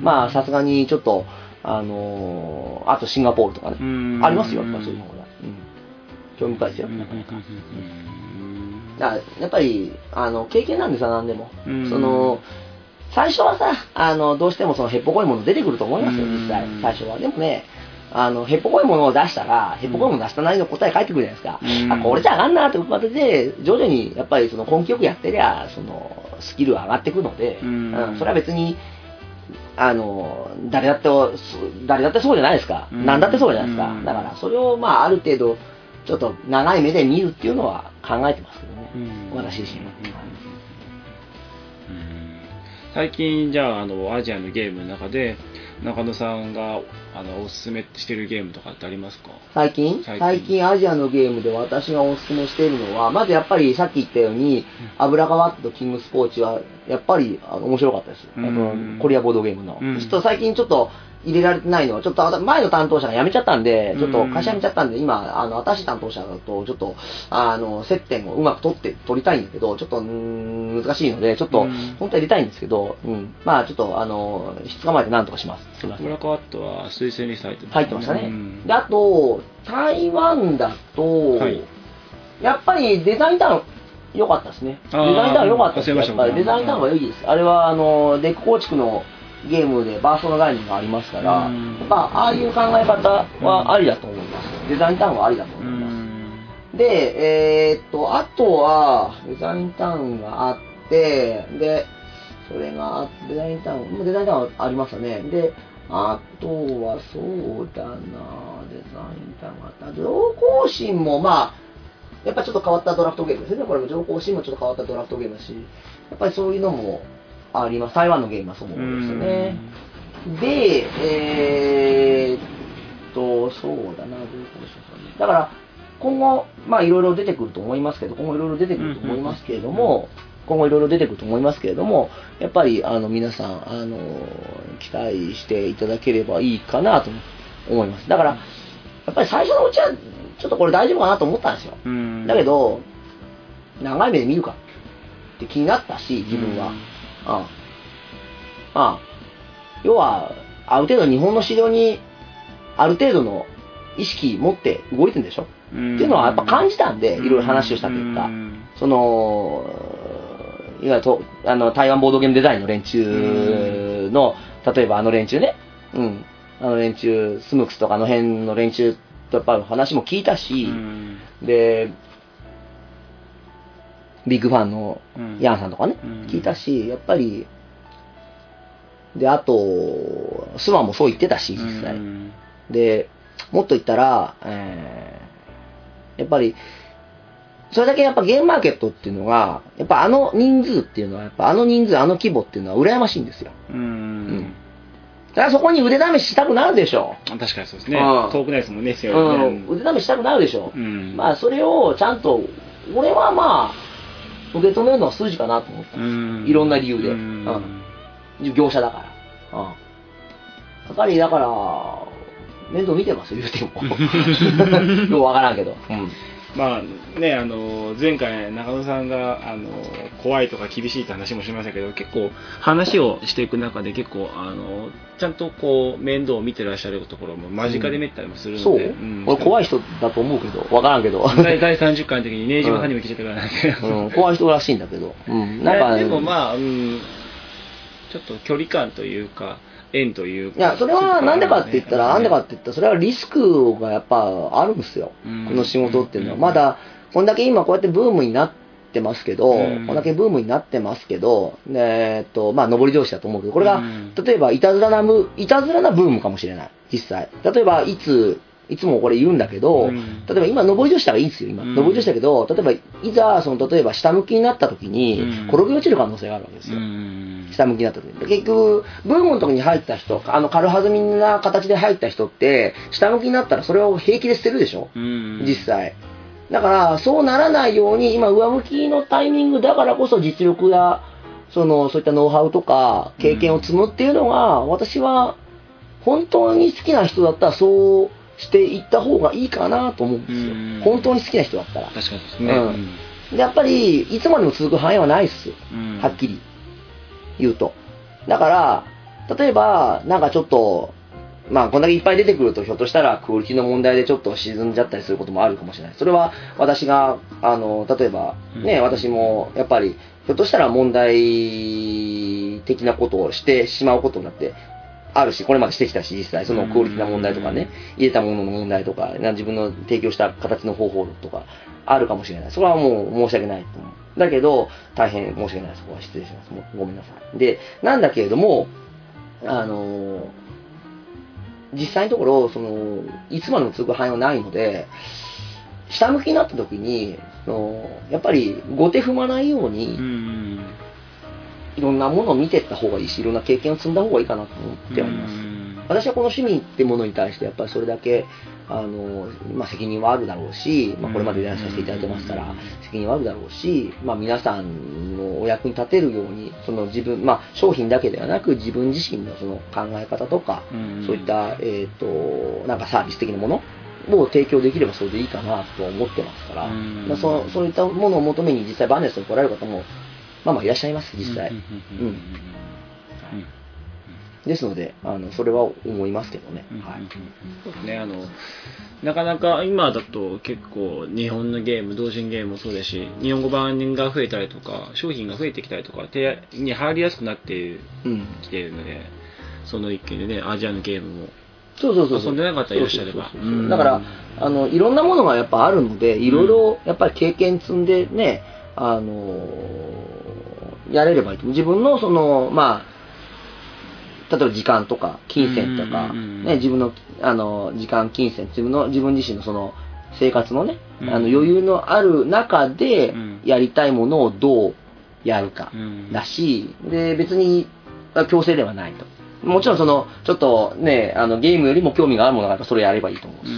まあさすがにちょっとあのー、あとシンガポールとかね、うん、ありますよやっぱそういうのが、うん、興味深いですよ、なかなか、だやっぱりあの経験なんですよ、何でも。その最初はさ、あのどうしてもそのへっぽこいもの出てくると思いますよ、実際、最初は。でもね、あのへっぽこいものを出したら、へっぽこいものを出したなりの答え返ってくるじゃないですか。あ、これじゃあかんなってことで、徐々にやっぱりその根気よくやってりゃ、そのスキルは上がってくるので、うん、それは別に、あの誰だって、誰だってそうじゃないですか。何だってそうじゃないですか。だからそれをまあある程度、ちょっと長い目で見るっていうのは考えてますけどね、うん、私自身は、 うんうん、最近じゃあ、あのアジアのゲームの中で中野さんがあのおすすめしてるゲームとかってありますか？ 最近最近最近アジアのゲームで私がおすすめしているのは、まずやっぱりさっき言ったように、うん、アブラカワットとキングスポーチはやっぱりあの面白かったです、うん、コリアボードゲームの、うん、ちょっと最近ちょっと入れられてないのは、ちょっと前の担当者が辞めちゃったんで、ちょっと会社辞めちゃったんで、今、あの、新しい担当者とちょっと、あの、接点をうまく取って、取りたいんだけど、ちょっと、ん難しいので、ちょっと、本当はやりたいんですけど、うん。まあ、ちょっと、あの、質捕まえて何とかします。すみません。 ブラックアットは推薦に入ってますね。 入ってましたね。で、あと、台湾だと、はい、やっぱりデザインタウン、良かったですね。デザインタウン良かったです。やっぱりデザインタウンはいいです。あれは、あの、デック構築の、ゲームでバーストの概念がありますから、やっぱああいう考え方はありだと思います。デザインタウンはありだと思います。で、えー、っと、あとは、デザインタウンがあって、で、それが、デザインタウン、デザインタウンありましたね。で、あとは、そうだな、デザインタウンがあった。情報心も、まあ、やっぱちょっと変わったドラフトゲームですね。これも情報心もちょっと変わったドラフトゲームだし、やっぱりそういうのも、 あります。台湾のゲームはそうですよね。で、えー、っと、そうだな、だから、今後、まあいろいろ出てくると思いますけど、今後いろいろ出てくると思いますけれども、今後いろいろ出てくると思いますけれども、やっぱりあの皆さん、あの、期待していただければいいかなと思います。だから、やっぱり最初のうちは、ちょっとこれ大丈夫かなと思ったんですよ。だけど、長い目で見るかって気になったし、自分は。ああああ要は、ある程度日本の市場に、ある程度の意識持って動いてるんでしょっていうのはやっぱ感じたんで、いろいろ話をした結果、その、いわゆるとあの台湾ボードゲームデザインの連中の、例えばあの連中ね、うん、あの連中、スムークスとかあの辺の連中とやっぱ話も聞いたし、で、ビッグファンのヤンさんとかね、聞いたし、やっぱり、で、あと、スワンもそう言ってたし、実際。で、もっと言ったら、えー、やっぱり、それだけやっぱゲームマーケットっていうのが、やっぱあの人数っていうのは、やっぱあの人数、あの規模っていうのは羨ましいんですよ。うん。うん、だからそこに腕試ししたくなるでしょ。 確かにそうですね。うん、遠くないですもんね、強いね、 うん。腕試ししたくなるでしょ。うん、まあそれをちゃんと、俺はまあ、受け止めるのは筋かなと思ったんです。いろんな理由で。うん。業者だから。うん。やっぱりだから、面倒見てますよ、言うても。よくわからんけど。うん。 まあね、あの前回中野さんがあの怖いとか厳しいって話もしましたけど、結構話をしていく中で結構あのちゃんとこう面倒を見てらっしゃるところも間近で見たりもするので、うん、 そう、うん、俺怖い人だと思うけど分からんけどだいさんじゅっかいの時にネイジムさんにも来てたからなんで、 うんうん、怖い人らしいんだけど、うん、 なんかでもまあ、うん、ちょっと距離感というか縁というか、 いや、それはなんでかって言ったら、なんでかって言ったら、それはリスクがやっぱあるんですよ。この仕事っていうのは。まだ、こんだけ今こうやってブームになってますけど、こんだけブームになってますけど、えっと、まあ、上り調子だと思うけど、これが、例えば、いたずらなブ、いたずらなブームかもしれない。実際。例えば、いつ、いつもこれ言うんだけど、うん、例えば今、上り調子だからいいんですよ、今。うん、上り調子だけど、例えば、いざ、その、例えば下向きになった時に、転げ落ちる可能性があるわけですよ。うん、下向きになった時に。結局、ブームの時に入った人、あの、軽はずみな形で入った人って、下向きになったらそれを平気で捨てるでしょ、うん、実際。だから、そうならないように、今、上向きのタイミングだからこそ実力や、その、そういったノウハウとか、経験を積むっていうのが、私は、本当に好きな人だったら、そう、していった方がいいかなと思うんですよ。本当に好きな人だったら。 確かにですね。 うん、でやっぱり、いつまでも続く範囲はないっす。はっきり言うと。だから、例えば、なんかちょっと、まあ、こんだけいっぱい出てくると、ひょっとしたらクオリティの問題でちょっと沈んじゃったりすることもあるかもしれない。それは、私が、あの、例えば、ね、うん、私も、やっぱり、ひょっとしたら問題的なことをしてしまうことになって、あるし、これまでしてきたし、実際、そのクオリティな問題とかね、入れたものの問題とか、自分の提供した形の方法とか、あるかもしれない。それはもう申し訳ないと思う。だけど、大変申し訳ない。そこは失礼します。もうごめんなさい。で、なんだけれども、あの、実際のところ、その、いつまでも続く範囲はないので、下向きになった時に、そのやっぱり後手踏まないように、いろんなものを見ていった方がいいし、いろんな経験を積んだ方がいいかなと思ってはいます。私はこの趣味ってものに対して、やっぱりそれだけ、あの、まあ、責任はあるだろうし、まあ、これまでやらさせていただいてますから、責任はあるだろうし、まあ、皆さんのお役に立てるように、その自分、まあ、商品だけではなく、自分自身のその考え方とか、そういった、えっと、なんかサービス的なものを提供できればそれでいいかなと思ってますから、まあ、そそういったものを求めに実際バーネスに来られる方も、まあまあいらっしゃいます、実際。うん。ですので、あのそれは思いますけどね。はい。 そうですね。あのなかなか今だと結構日本のゲーム、同人ゲームもそうですし、日本語版が増えたりとか、商品が増えてきたりとか、手に入りやすくなってきているので、うん、その一件でね、アジアのゲームも。 そうそうそう。 遊んでなかったらいらっしゃれば。 だから、あの、いろんなものがやっぱあるので、いろいろやっぱり経験積んでね、あの、やれればいいと。自分のその、まあ、例えば時間とか、金銭とか、ね、自分の、あの、時間、金銭、自分の、自分自身のその、生活のね、あの余裕のある中で、やりたいものをどうやるかだし、で別に強制ではないと。もちろんそのちょっとね、あのゲームよりも興味があるものがあればそれやればいいと思うし、うん、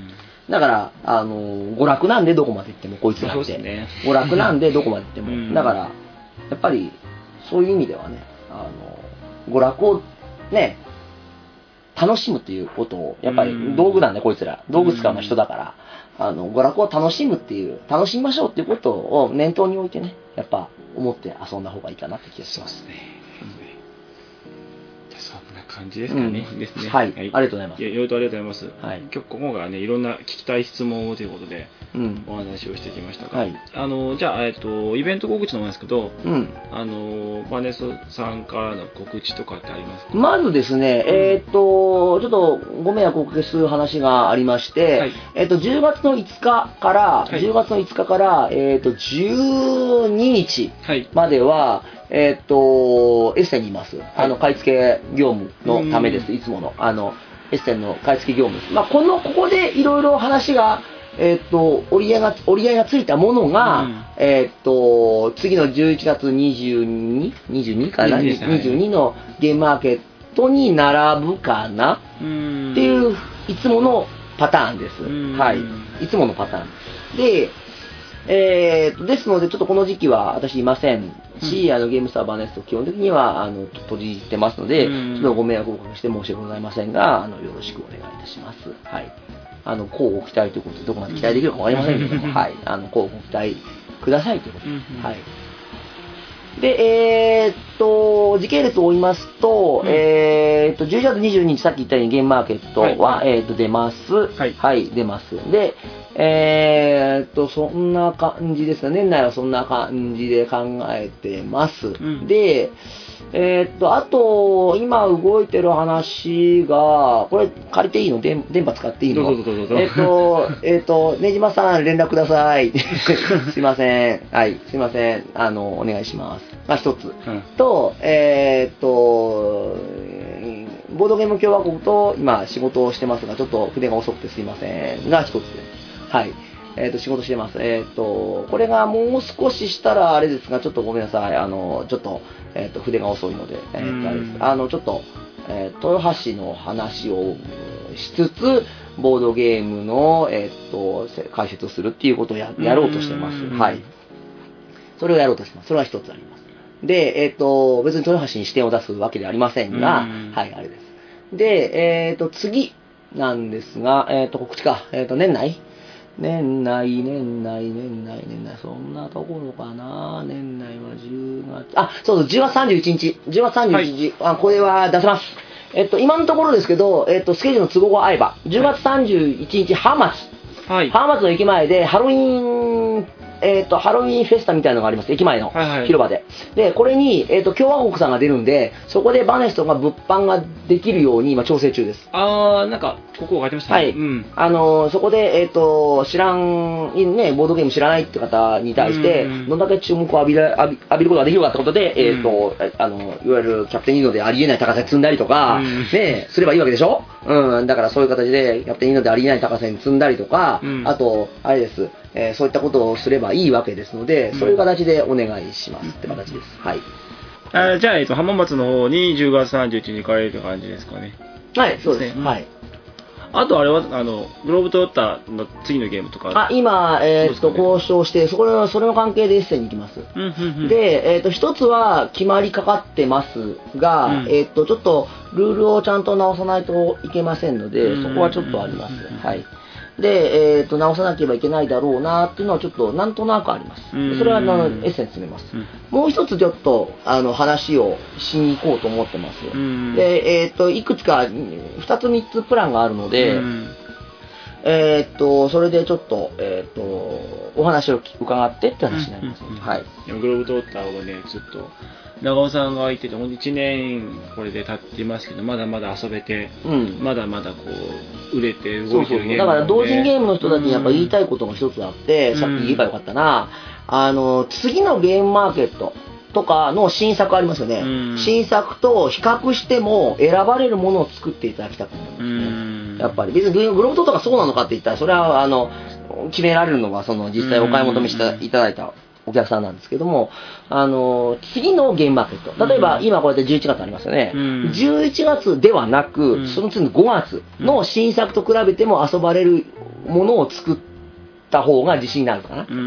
だからあの娯楽なんでどこまで行ってもこいつらって、ね、娯楽なんでどこまで行っても、うん、だからやっぱりそういう意味ではね、あの娯楽をね楽しむっていうことをやっぱり道具なんで、こいつら道具使うの人だから、あの娯楽を楽しむっていう楽しみましょうっていうことを念頭に置いてね、やっぱ思って遊んだ方がいいかなって気がします。 そうですね。そんな感じですかね。うん、ですね。 はい、はい。ありがとうございます。 いろいろとありがとうございます。はい。今日ここがね、いろんな聞きたい質問をということで、うん、お話をしてきましたが、はい、あのじゃあえっとイベント告知のものですけど、うん、あのバネスさんからの告知とかってありますか？ まずですね、うん、えっとちょっとご迷惑をおかけする話がありまして、はい、えっとじゅうがつのいつかから、はい、じゅうがつのいつかからえっとじゅうににちまでは、はい、えっとエッセンにいます。はい、あの買い付け業務のためです。いつものあのエッセンの買い付け業務です。まあこのここでいろいろ話がえっと折り合いが折り合いがついたものが、うん、えっと次のじゅういちがつにじゅうに、にじゅうにかな、にじゅうにのゲームマーケットに並ぶかなっていういつものパターンです。はい、いつものパターンで。えー、ですので、ちょっとこの時期は私いませんし、うん、あのゲームスターバーネスト基本的にはあの閉じてますので、うん、ちょっとご迷惑をおかけして申し訳ございませんが、あのよろしくお願いいたします。はい。あの、こうご期待ということで、どこまで期待できるかわかりませんけども、はい。あの、こうご期待くださいということで、はい。で、えー、っと、時系列を追いますと、うん、えー、っと、じゅういちがつにじゅうににち、さっき言ったようにゲームマーケットは、はい、えー、っと、出ます。はい。はい、出ます。で、えー、っと、そんな感じですね。年内はそんな感じで考えてます。うん、で、えー、っと、あと、今動いてる話が、これ借りていいの？電波使っていいの？ どうぞどうぞどうぞ。 えー、っと、えー、っと、ねじまさん連絡ください。すいません。はい、すいません。あの、お願いします。まあ、一つ。うん、と、えー、っと、ボードゲーム共和国と今仕事をしてますが、ちょっと筆が遅くてすいませんが、一つです。はい。えっと、仕事してます。えっと、これがもう少ししたらあれですが、ちょっとごめんなさい。あの、ちょっと、えっと、筆が遅いので、えっと、あれです。あの、ちょっと、えー、豊橋の話をしつつ、ボードゲームの、えっと、解説をするっていうことを や, やろうとしてます。はい。それをやろうとしてます。それは一つあります。で、えっと、別に豊橋に視点を出すわけではありませんが、はい、あれです。で、えっと、次なんですが、えっと、告知か。えっと、年内年内、年内、年内、年内、そんなところかな。年内はじゅうがつ、あ、そうそう、じゅうがつさんじゅういちにち、じゅうがつさんじゅういちにち、はい、あ、これは出せます。えっと、今のところですけど、えっと、スケジュールの都合が合えば、じゅうがつさんじゅういちにち、浜松、はい、浜松の駅前で、ハロウィーン、えっと、ハロウィーンフェスタみたいなのがあります。駅前の広場で。はいはい、で、これに、えっと、共和国さんが出るんで、そこでバネストが物販ができるように今調整中です。 あー、なんか、ここが書いてましたね。 はい。うん、あの、そこで、えっと、知らん、ね、ボードゲーム知らないって方に対して、どんだけ注目を浴びる、浴び浴びることができるかってことで、えっと、あの、いわゆるキャプテンイーノでありえない高さに積んだりとか、ね、すればいいわけでしょ？うん、だからそういう形で、キャプテンイーノでありえない高さに積んだりとか、あと、あれです。えー、そういったことをすればいいわけですので、そういう形でお願いしますって形です。はい。 あじゃあ、えっと、浜松の方にじゅうがつさんじゅういちにちに行かれるって感じですかね。 はい、そうですね。はい。 あとあれは、あの、グローブトヨタの次のゲームとか。 あ、今、えー、っと、ね、交渉して、そこの、それの関係でエッセンに行きます。うんうんうん、で、えー、っと、一つは決まりかかってますが、うん、えー、っと、ちょっと、ルールをちゃんと直さないといけませんので、そこはちょっとあります。はい。で、えー、と直さなければいけないだろうなっていうのはちょっとなんとなくあります。それはあのエッセン詰めます。もう一つちょっとあの話をしに行こうと思ってます。で、えー、といくつかふたつみっつプランがあるので、えー、とそれでちょっと,、えー、とお話を伺ってって話になります。はい。 グローブトーターをねずっと長尾さんが空いてていちねんこれで経ってますけどまだまだ遊べて、うん、まだまだこう売れて動いてるゲームなので、 だから同人ゲームの人たちにやっぱ言いたいことが一つあって、うん、さっき言えばよかったな、あの次のゲームマーケットとかの新作ありますよね、うん、新作と比較しても選ばれるものを作っていただきたくなるんですね、うん、やっぱり別にグローブトとかそうなのかって言ったらそれはあの決められるのがその実際お買い求めしていただいたお客さんなんですけども、あの次のゲームマーケット、例えば今こうやってじゅういちがつありますよね、うん、じゅういちがつではなく、うん、その次のごがつの新作と比べても遊ばれるものを作った方が自信になるかな。うん、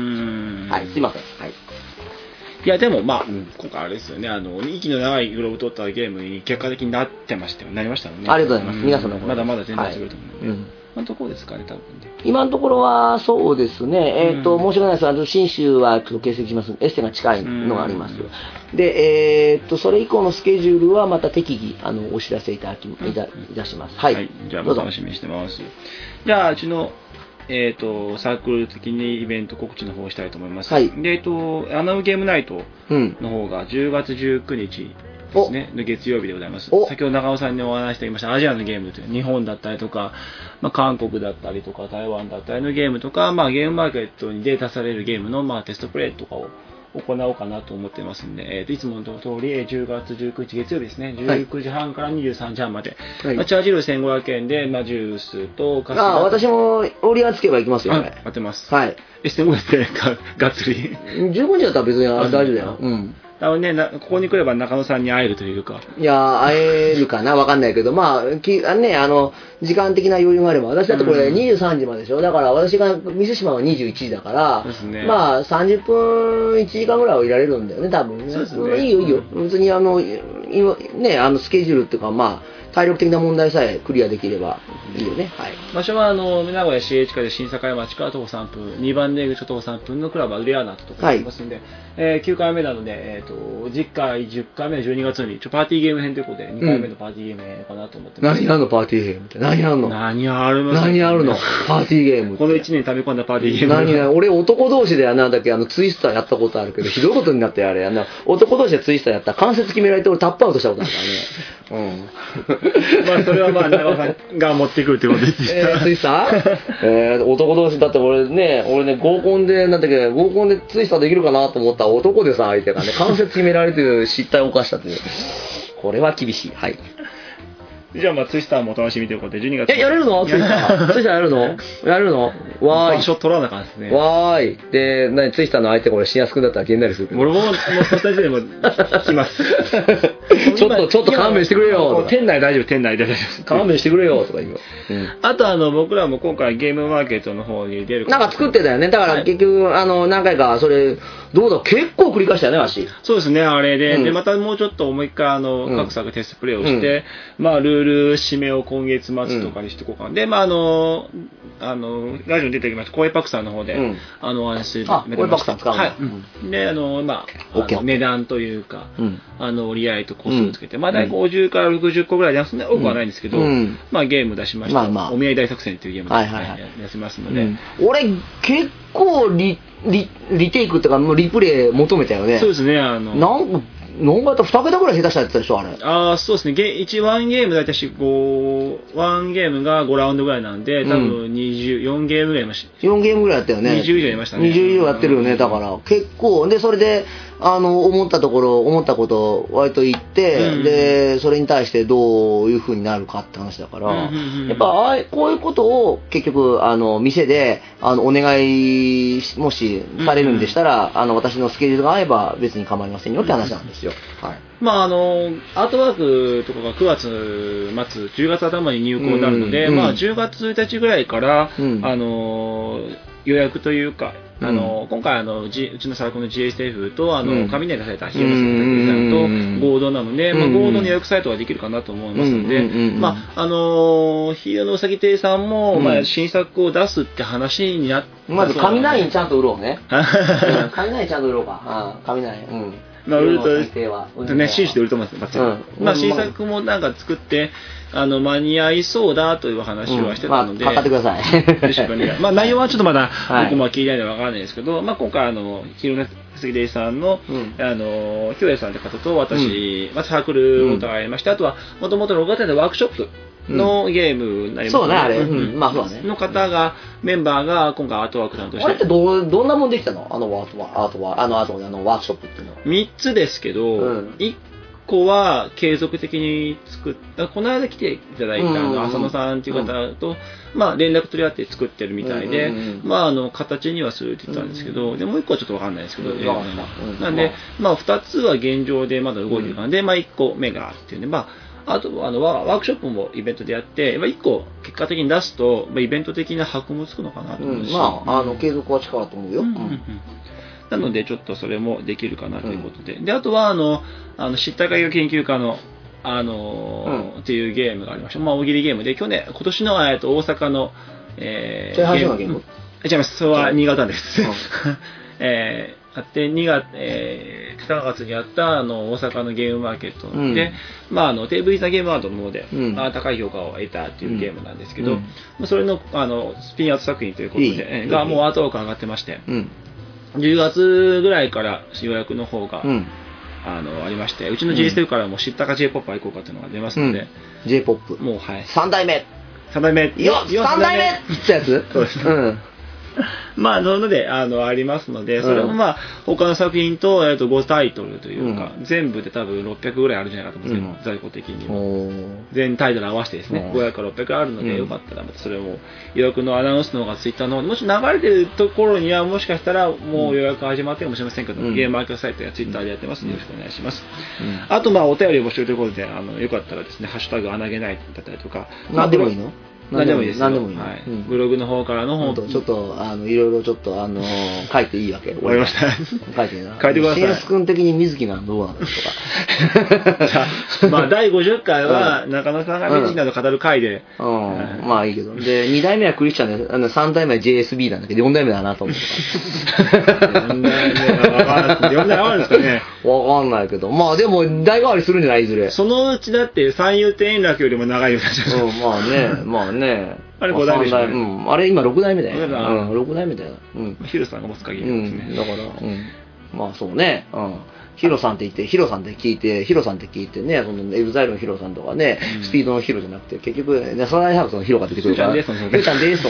はい、すいません。はい。 いやでもまあ、うん、今回あれですよね、あの息の長いグローブ取ったゲームに結果的になってましたよ、なりましたよね。 ありがとうございます。うん、皆さんのまだまだ全然違うと思うので。はい、うん今のところですかね、多分ね。 今のところはそうですね、えーとうん、申し訳ないです、あの新州はちょっと欠席します、エステが近いのがあります。で、えーと、それ以降のスケジュールはまた適宜あのお知らせいただき、いたいたします。はい。はい、 じゃあ、楽しみにしてます。じゃあ、うちの、えーと、サークル的にイベント告知の方をしたいと思います。はい。で、えーと、アナウゲームナイトの方がじゅうがつじゅうくにち、ですね、の月曜日でございます。先ほど中尾さんにお話していましたアジアのゲームという日本だったりとか、まあ、韓国だったりとか台湾だったりのゲームとか、まあ、ゲームマーケットにデータされるゲームの、まあ、テストプレイとかを行おうかなと思っていますので、えー、といつもの通りじゅうがつじゅうくにち月曜日ですね、じゅうくじはんからにじゅうさんじはんまで、はいまあ、チャージ料せんごひゃくえんで、まあ、ジュースとカステラ。 ああ、私も折り合いつけば行きますよね。 当てます。 はい。 え、せんごひゃくえんががっつり。 じゅうごにちだったら別に大丈夫だよ。うん。 あのね、ここに来れば中野さんに会えるというか。 いや、会えるかなわかんないけど、まあ、きあね、あの、時間的な余裕があれば、私だってこれにじゅうさんじまででしょ、うん、だから私が、水島はにじゅういちじだから、ね、まあ、さんじゅっぷん、いちじかんぐらいはいられるんだよね、多分ね。そうですね。いいよ、いいよ。うん、別にあの、今、ね、あの、スケジュールっていうか、まあ、体力的な問題さえクリアできればいいよね。はい。 場所はあの名古屋市営地下で新境町から徒歩さんぷん、にばん出口徒歩さんぷんのクラブアグレアナとところにありますので、はいえー、きゅうかいめなので、えー、と次回じゅっかいめはじゅうにがつにちょパーティーゲーム編ということでにかいめのパーティーゲーム編かなと思ってます。 何やるのパーティーゲームって何やるの何やるの何やるのパーティーゲームってこのいちねん溜め込んだパーティーゲーム何や俺男同士でなんだっけあのツイスターやったことあるけどひどいことになってあれあの男同士でツイスターやったら関節決められて俺タップアウトしたことあるからね。 うん。まあそれはまあ長尾さんが持ってくるってことです。 えー、ツイスター？えー、男同士だって俺ね俺ね合コンでなんだっけ合コンでツイスターできるかなと思ったら男でさ相手がね関節決められてる失態を犯したというこれは厳しい。はい。 じゃあまあツイスターもお楽しみということでじゅうにがつえやれるのツイスターツイスターやるのやるのわーい場所取らなかったですね。 わーいで何ツイスターの相手これ新安くんだったらげんなりするけど俺ももうスタジオでも来ますちょっとちょっと勘弁してくれよ店内大丈夫店内大丈夫勘弁してくれよとか言う、 うん、あとあの僕らも今回ゲームマーケットの方に出るなんか作ってたよねだから結局、はい、あの何回かそれどうだ結構繰り返したよねわしそうですねあれで、うん、でまたもうちょっともう一回あの、うん、各作テストプレイをして、うん、まあルール締めを今月末とかにしていこうかな、うん、でまああのあのラジオに出てきました小江パクさんの方で、うん、あのお話しめてました。 はい、うん、であのまあ、あの値段というか、うん、あの折り合いと個数をつけて、うん、まあ大体ごじゅうからろくじゅっこぐらいでそんな多くはないんですけど、うん、まあゲーム出しました、まあまあ、お見合い大作戦というゲームで、はいはいはい、やしますので、うん、 俺結構リリリテイクっていうかもうリプレイ求めたよね。 そうですねあのなん何型に桁ぐらい下手したやつでしょあれ。 ああそうですねゲいちワンゲーム大体ごワンゲームがごラウンドぐらいなんで多分にじゅうよんゲームぐらいやりました。 よんゲームぐらいやったよね。 にじゅう以上やりましたね。 にじゅう以上やってるよね、うん、だから結構でそれであの思ったところ思ったことを割と言って、うん、でそれに対してどういう風になるかって話だから、うんうんうん、やっぱあこういうことを結局あの店であのお願いもしされるんでしたら、うんうん、あの私のスケジュールが合えば別に構いませんよって話なんですよ。うん、はい。 まああのアートワークとかがくがつまつじゅうがつ頭に入稿になるので、うんうん、まあじゅうがつついたちぐらいから、うん、あの予約というか。あのうん、今回あの、G、うちのサークルの ジーエスエフ とあの、うん、紙で出されたヒーローさんと合同なので、うんまあ、合同の予約サイトができるかなと思いますので、うんまああのヒーローのうさぎ亭さんも、うんまあ、新作を出すって話になってまず雷にちゃんと売ろうね雷にちゃんと売ろうかあ雷うんまあ、売ると、ね、紳士で売ると思います、うんまあ、新作もなんか作って、あの間に合いそうだという話はしてたので、 うんまあ、買ってください。 まあ内容はちょっとまだ僕も聞いてないのでわからないですけど、はい、まあ今回あのヒロネスギデイさんの、うん、あの京也さんという方と私、うんまあ、サークルを互いまして、うん、あとはもともとろくがつでワークショップのゲームになります、ね、 そうねあれ、うん、まあそうだね。 の方がメンバーが今回アートワーク担当して、 あれってどうどんなもんできたの？あのアートワークアートワークあのアートあのワークショップっていうのは。 みっつですけど、うん、いっ個は継続的に作った、この間来ていただいた、あの、浅野さんっていう方と、まあ、連絡取り合って作ってるみたいで、まあ、あの、形にはするって言ったんですけど、で、もう一個はちょっとわかんないですけど、なんで、まあ、二つは現状でまだ動いてるので、まあ、一個目があっていうね、まあ、あと、あの、ワークショップもイベントでやって、まあ、一個結果的に出すと、まあ、イベント的な箔もつくのかなと思うし、 まあ、あの、継続は力と思うよ。 なので、ちょっとそれもできるかなということで。うん、で、あとは、あの、あの知ったかいが研究家の、あのー、うん、っていうゲームがありました。まあ、大喜利ゲームで、去年、今年の、えっと、大阪の、 えー、ゲーム。ゲーム違います。それは新潟です。うん、えー、あって、にがつ、えー、さんがつにあった、あの、大阪のゲームマーケットで、うん、まあ、あの、テーブルイザゲームアートの方で、うん、まあ、高い評価を得たっていうゲームなんですけど、うん、それの、あの、スピンアウト作品ということで、いいが、もうアートワーク上がってまして、うんじゅうがつぐらいから予約の方が、うん、あのありまして、うちの ジーエスエル からも知ったか J-ポップ 行こうかっていうのが出ますので、 うん、J-ポップもうはいさん代目さん代目よっさん代目ってやつそうです、うんまあ、なので、あの、ありますので、それもまあ、他の作品と、えっと、ごタイトルというか、うん、全部で多分ろっぴゃくぐらいあるんじゃないかと思うんですけど、在庫的には。全タイトル合わせてですね、ごひゃくからろっぴゃくあるので、よかったら、またそれも、予約のアナウンスの方がツイッターの方に、もし流れてるところには、もしかしたら、もう予約始まってるかもしれませんけど、うん、ゲームマーケットサイトやツイッターでやってますので、よろしくお願いします。うん、あと、まあ、お便りを募集ということで、あの、よかったらですね、ハッシュタグ、あなげないだったりとか。 何でもいいの何でもいいですよ。 何でもいい、 はい、うん、ブログの方からの方ちょっとあのいろいろちょっとあの書いていいわけ。 わかりました。 書いてな。 書いてください。 シンス君的に水木なのどうなのとか。 じゃあまあだいごじゅっかいは中野さんが水木など語る回で。 うん。うん、まあいいけど。でに代目はクリスチャンで、あのさん代目は ジェイエスビー なんだけどよん代目だなと思ってた。 よん代目はわかんない。よん代目あるんですかね。 わかんないけど、まあでも代替わりするんじゃないいずれ。 そのうちだって三遊亭円楽よりも長いような。 うん、まあね、まあね。 あれご代目でしょ、ね、 うん、あれ今ろく代目だよ。うん、ろく代目だよ。うん。 ヒロさんが持つ限りですね。 うん、だから、うん。まあそうね。うん。ヒロさんって言って、ヒロさんって聞いて、ヒロさんって聞いてね、そのエグザイルのヒロさんとかね、うん、スピードのヒロじゃなくて、結局、ね、サザンハーブのヒロが出てくるから。 フーちゃんですと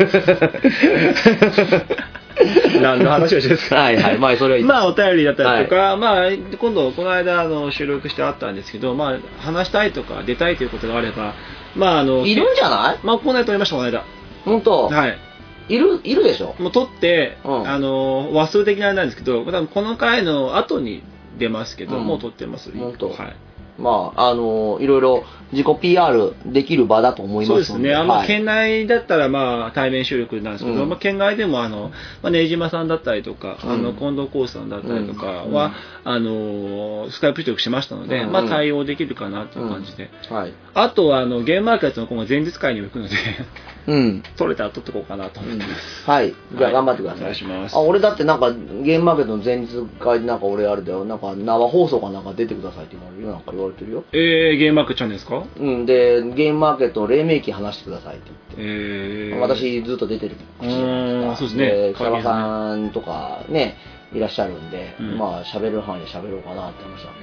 か。 何の話をしてるんですか。 はいはい。まあ、それはいい。 まあ、お便りだったりとか、はい、まあ、今度、この間、あの、収録してあったんですけど、まあ、話したいとか、出たいということがあれば、まあ、あの、 いるんじゃない？ まあ、この間撮りました、この間。 本当？ はい。 いる、いるでしょ？ もう撮って、うん、あの、話数的なあれなんですけど、多分この回の後に出ますけど、うん、もう撮ってます。 本当？ はい。 まあ、あの、いろいろ自己 ピーアール できる場だと思いますので。 そうですね。あの、はい、県内だったら、まあ、対面収録なんですけど、うん、まあ、県外でも、あの、まあ、ねじまさんだったりとか、うん、あの、近藤光さんだったりとかは、うん、あの、スカイプ収録しましたので、うん、まあ、対応できるかなという感じで。 うん、はい。 あとは、あの、ゲームマーケットの今後前日会にも行くので、 うん。 撮れたら撮っておこうかなと思ってます。 うん、はい。じゃあ頑張ってください。 お願いします。 あ、俺だってなんか、ゲームマーケットの前日会でなんか俺あれだよ、なんか生放送かなんか出てくださいって言われるよ、なんか言われてるよ。 えー、ゲームマーケットチャンネルですか？ うん。で、ゲームマーケットの黎明期話してくださいって言って。 えー。 私ずっと出てる口じゃないですか。そうですね。 で、草場さんとかね、いらっしゃるんで、うん、まあ喋る範囲で喋ろうかなって思いました。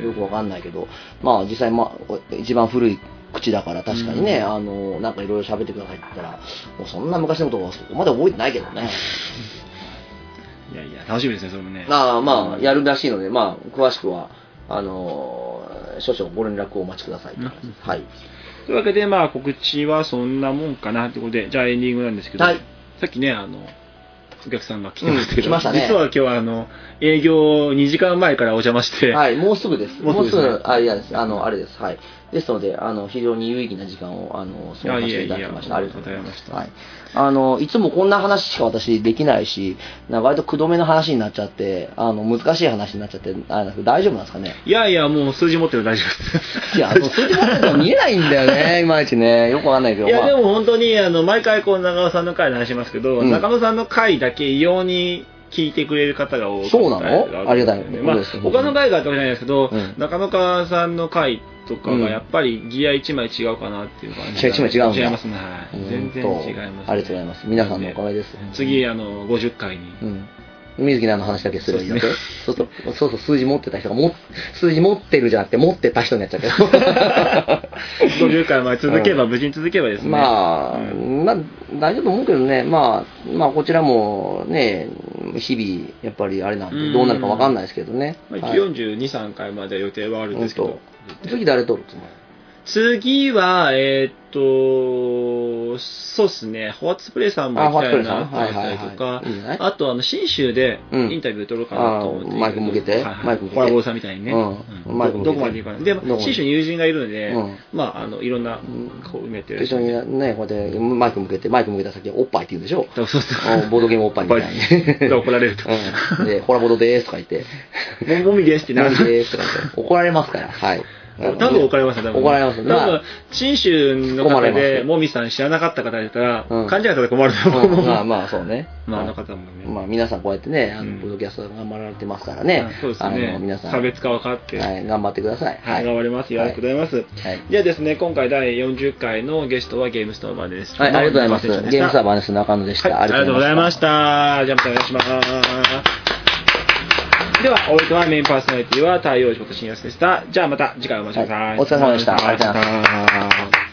よくわかんないけど、まあ実際まあ、一番古い口だから確かにね、うん、あの、なんかいろいろ喋ってくださいって言ったら、もうそんな昔のことはそこまで覚えてないけどね。 いやいや、楽しみですね、それもね。 まあまあ、やるらしいので、まあ、詳しくは、あのー、少々ご連絡をお待ちください、うん。はい。 というわけで、まあ、告知はそんなもんかなということで、じゃあエンディングなんですけど、はい、さっきね、あの、お客さんが来てますけど、うん、来ましたね、実は今日はあの営業にじかんまえからお邪魔して、 はい、もうすぐです。もうすぐ、ね、あ、いやです、あの、あれです。はい。ですので、あの、非常に有意義な時間を、あの、過ごさせていただきました。ありがとうございました。はい。あの、いつもこんな話しか私できないし、なんか割とくどめの話になっちゃって、あの、難しい話になっちゃって、あれ大丈夫なんですかね？ いやいや、もう数字持ってる大丈夫です。 いや、数字持ってると見えないんだよね、いまいちね。よくわかんないけど。 いや、まあ、でも本当に、あの、毎回こう、中野さんの回で話しますけど、うん、中野さんの回だけ異様に、聞いてくれる方が多くて。 そうなの？ありがたい。 まあ、他の回があったわけじゃないですけど、うん、中野川さんの回とかがやっぱりギアいちまい違うかなっていう感じで。 ギアいちまい違うんだ。 違いますね。はい。全然違います、ね。 ありがとうございます。皆さんのおかげです。 次、あの、ごじゅっかいに水木奈の話だけするよ。そうそう、そうそう、数字持ってた人がも、数字持ってるじゃなくて、持ってた人になっちゃうけど。 ごじゅっかいまで続けば、うん、無事に続けばですね。 まあ、うん、まあ、大丈夫と思うけどね、まあ、まあ、こちらもね、日々、やっぱりあれなんで、どうなるかわかんないですけどね。 まあ、よんじゅうに、さんかいまで予定はあるんですけど。 次誰取るつもり？ 次は、えー、っと、そうっすね、ホワッツプレイさんも行きたいなと思ったりとか、あと、あの、新州でインタビュー取ろうかなと思って、 うん、マイク向けて、 はい、マイク向けて。コラボさんみたいにね。うん、マイク向けて。どこまで行くかな。でも、新州に友人がいるので、うん、まあ、あの、いろんな、こう埋めてる。 一緒にね、こうやってマイク向けて、マイク向けた先おっぱいって言うんでしょ。 そうそうそう。 ボードゲームおっぱいみたいに。 怒られると。 うん。で、ホラボドでーすとか言って。 もみですってなる。 もみでーすとか言って。怒られますから。はい。 多分怒られますよ、多分。 怒られます。 多分、新州の方で、もみさん知らなかった方だったら、勘違いされたら困ると思う。 まあまあ、そうね。 まあ、あの方もね。 まあ、皆さんこうやってね、あの、ポッドキャスト頑張られてますからね。 そうですね。皆さん。差別化分かって。 はい、頑張ってください。 はい、頑張ります。よろしくございます。はい。じゃあですね、今回だいよんじゅっかいのゲストはゲームストーバーです。 はい、ありがとうございます。ゲームストーバーです中野でした。 ありがとうございました。じゃあまたお願いします。では、お相手はメインパーソナリティは太陽寺こと新安でした。じゃあまた次回お待ちください。 はい、お疲れ様でした。ありがとうございました。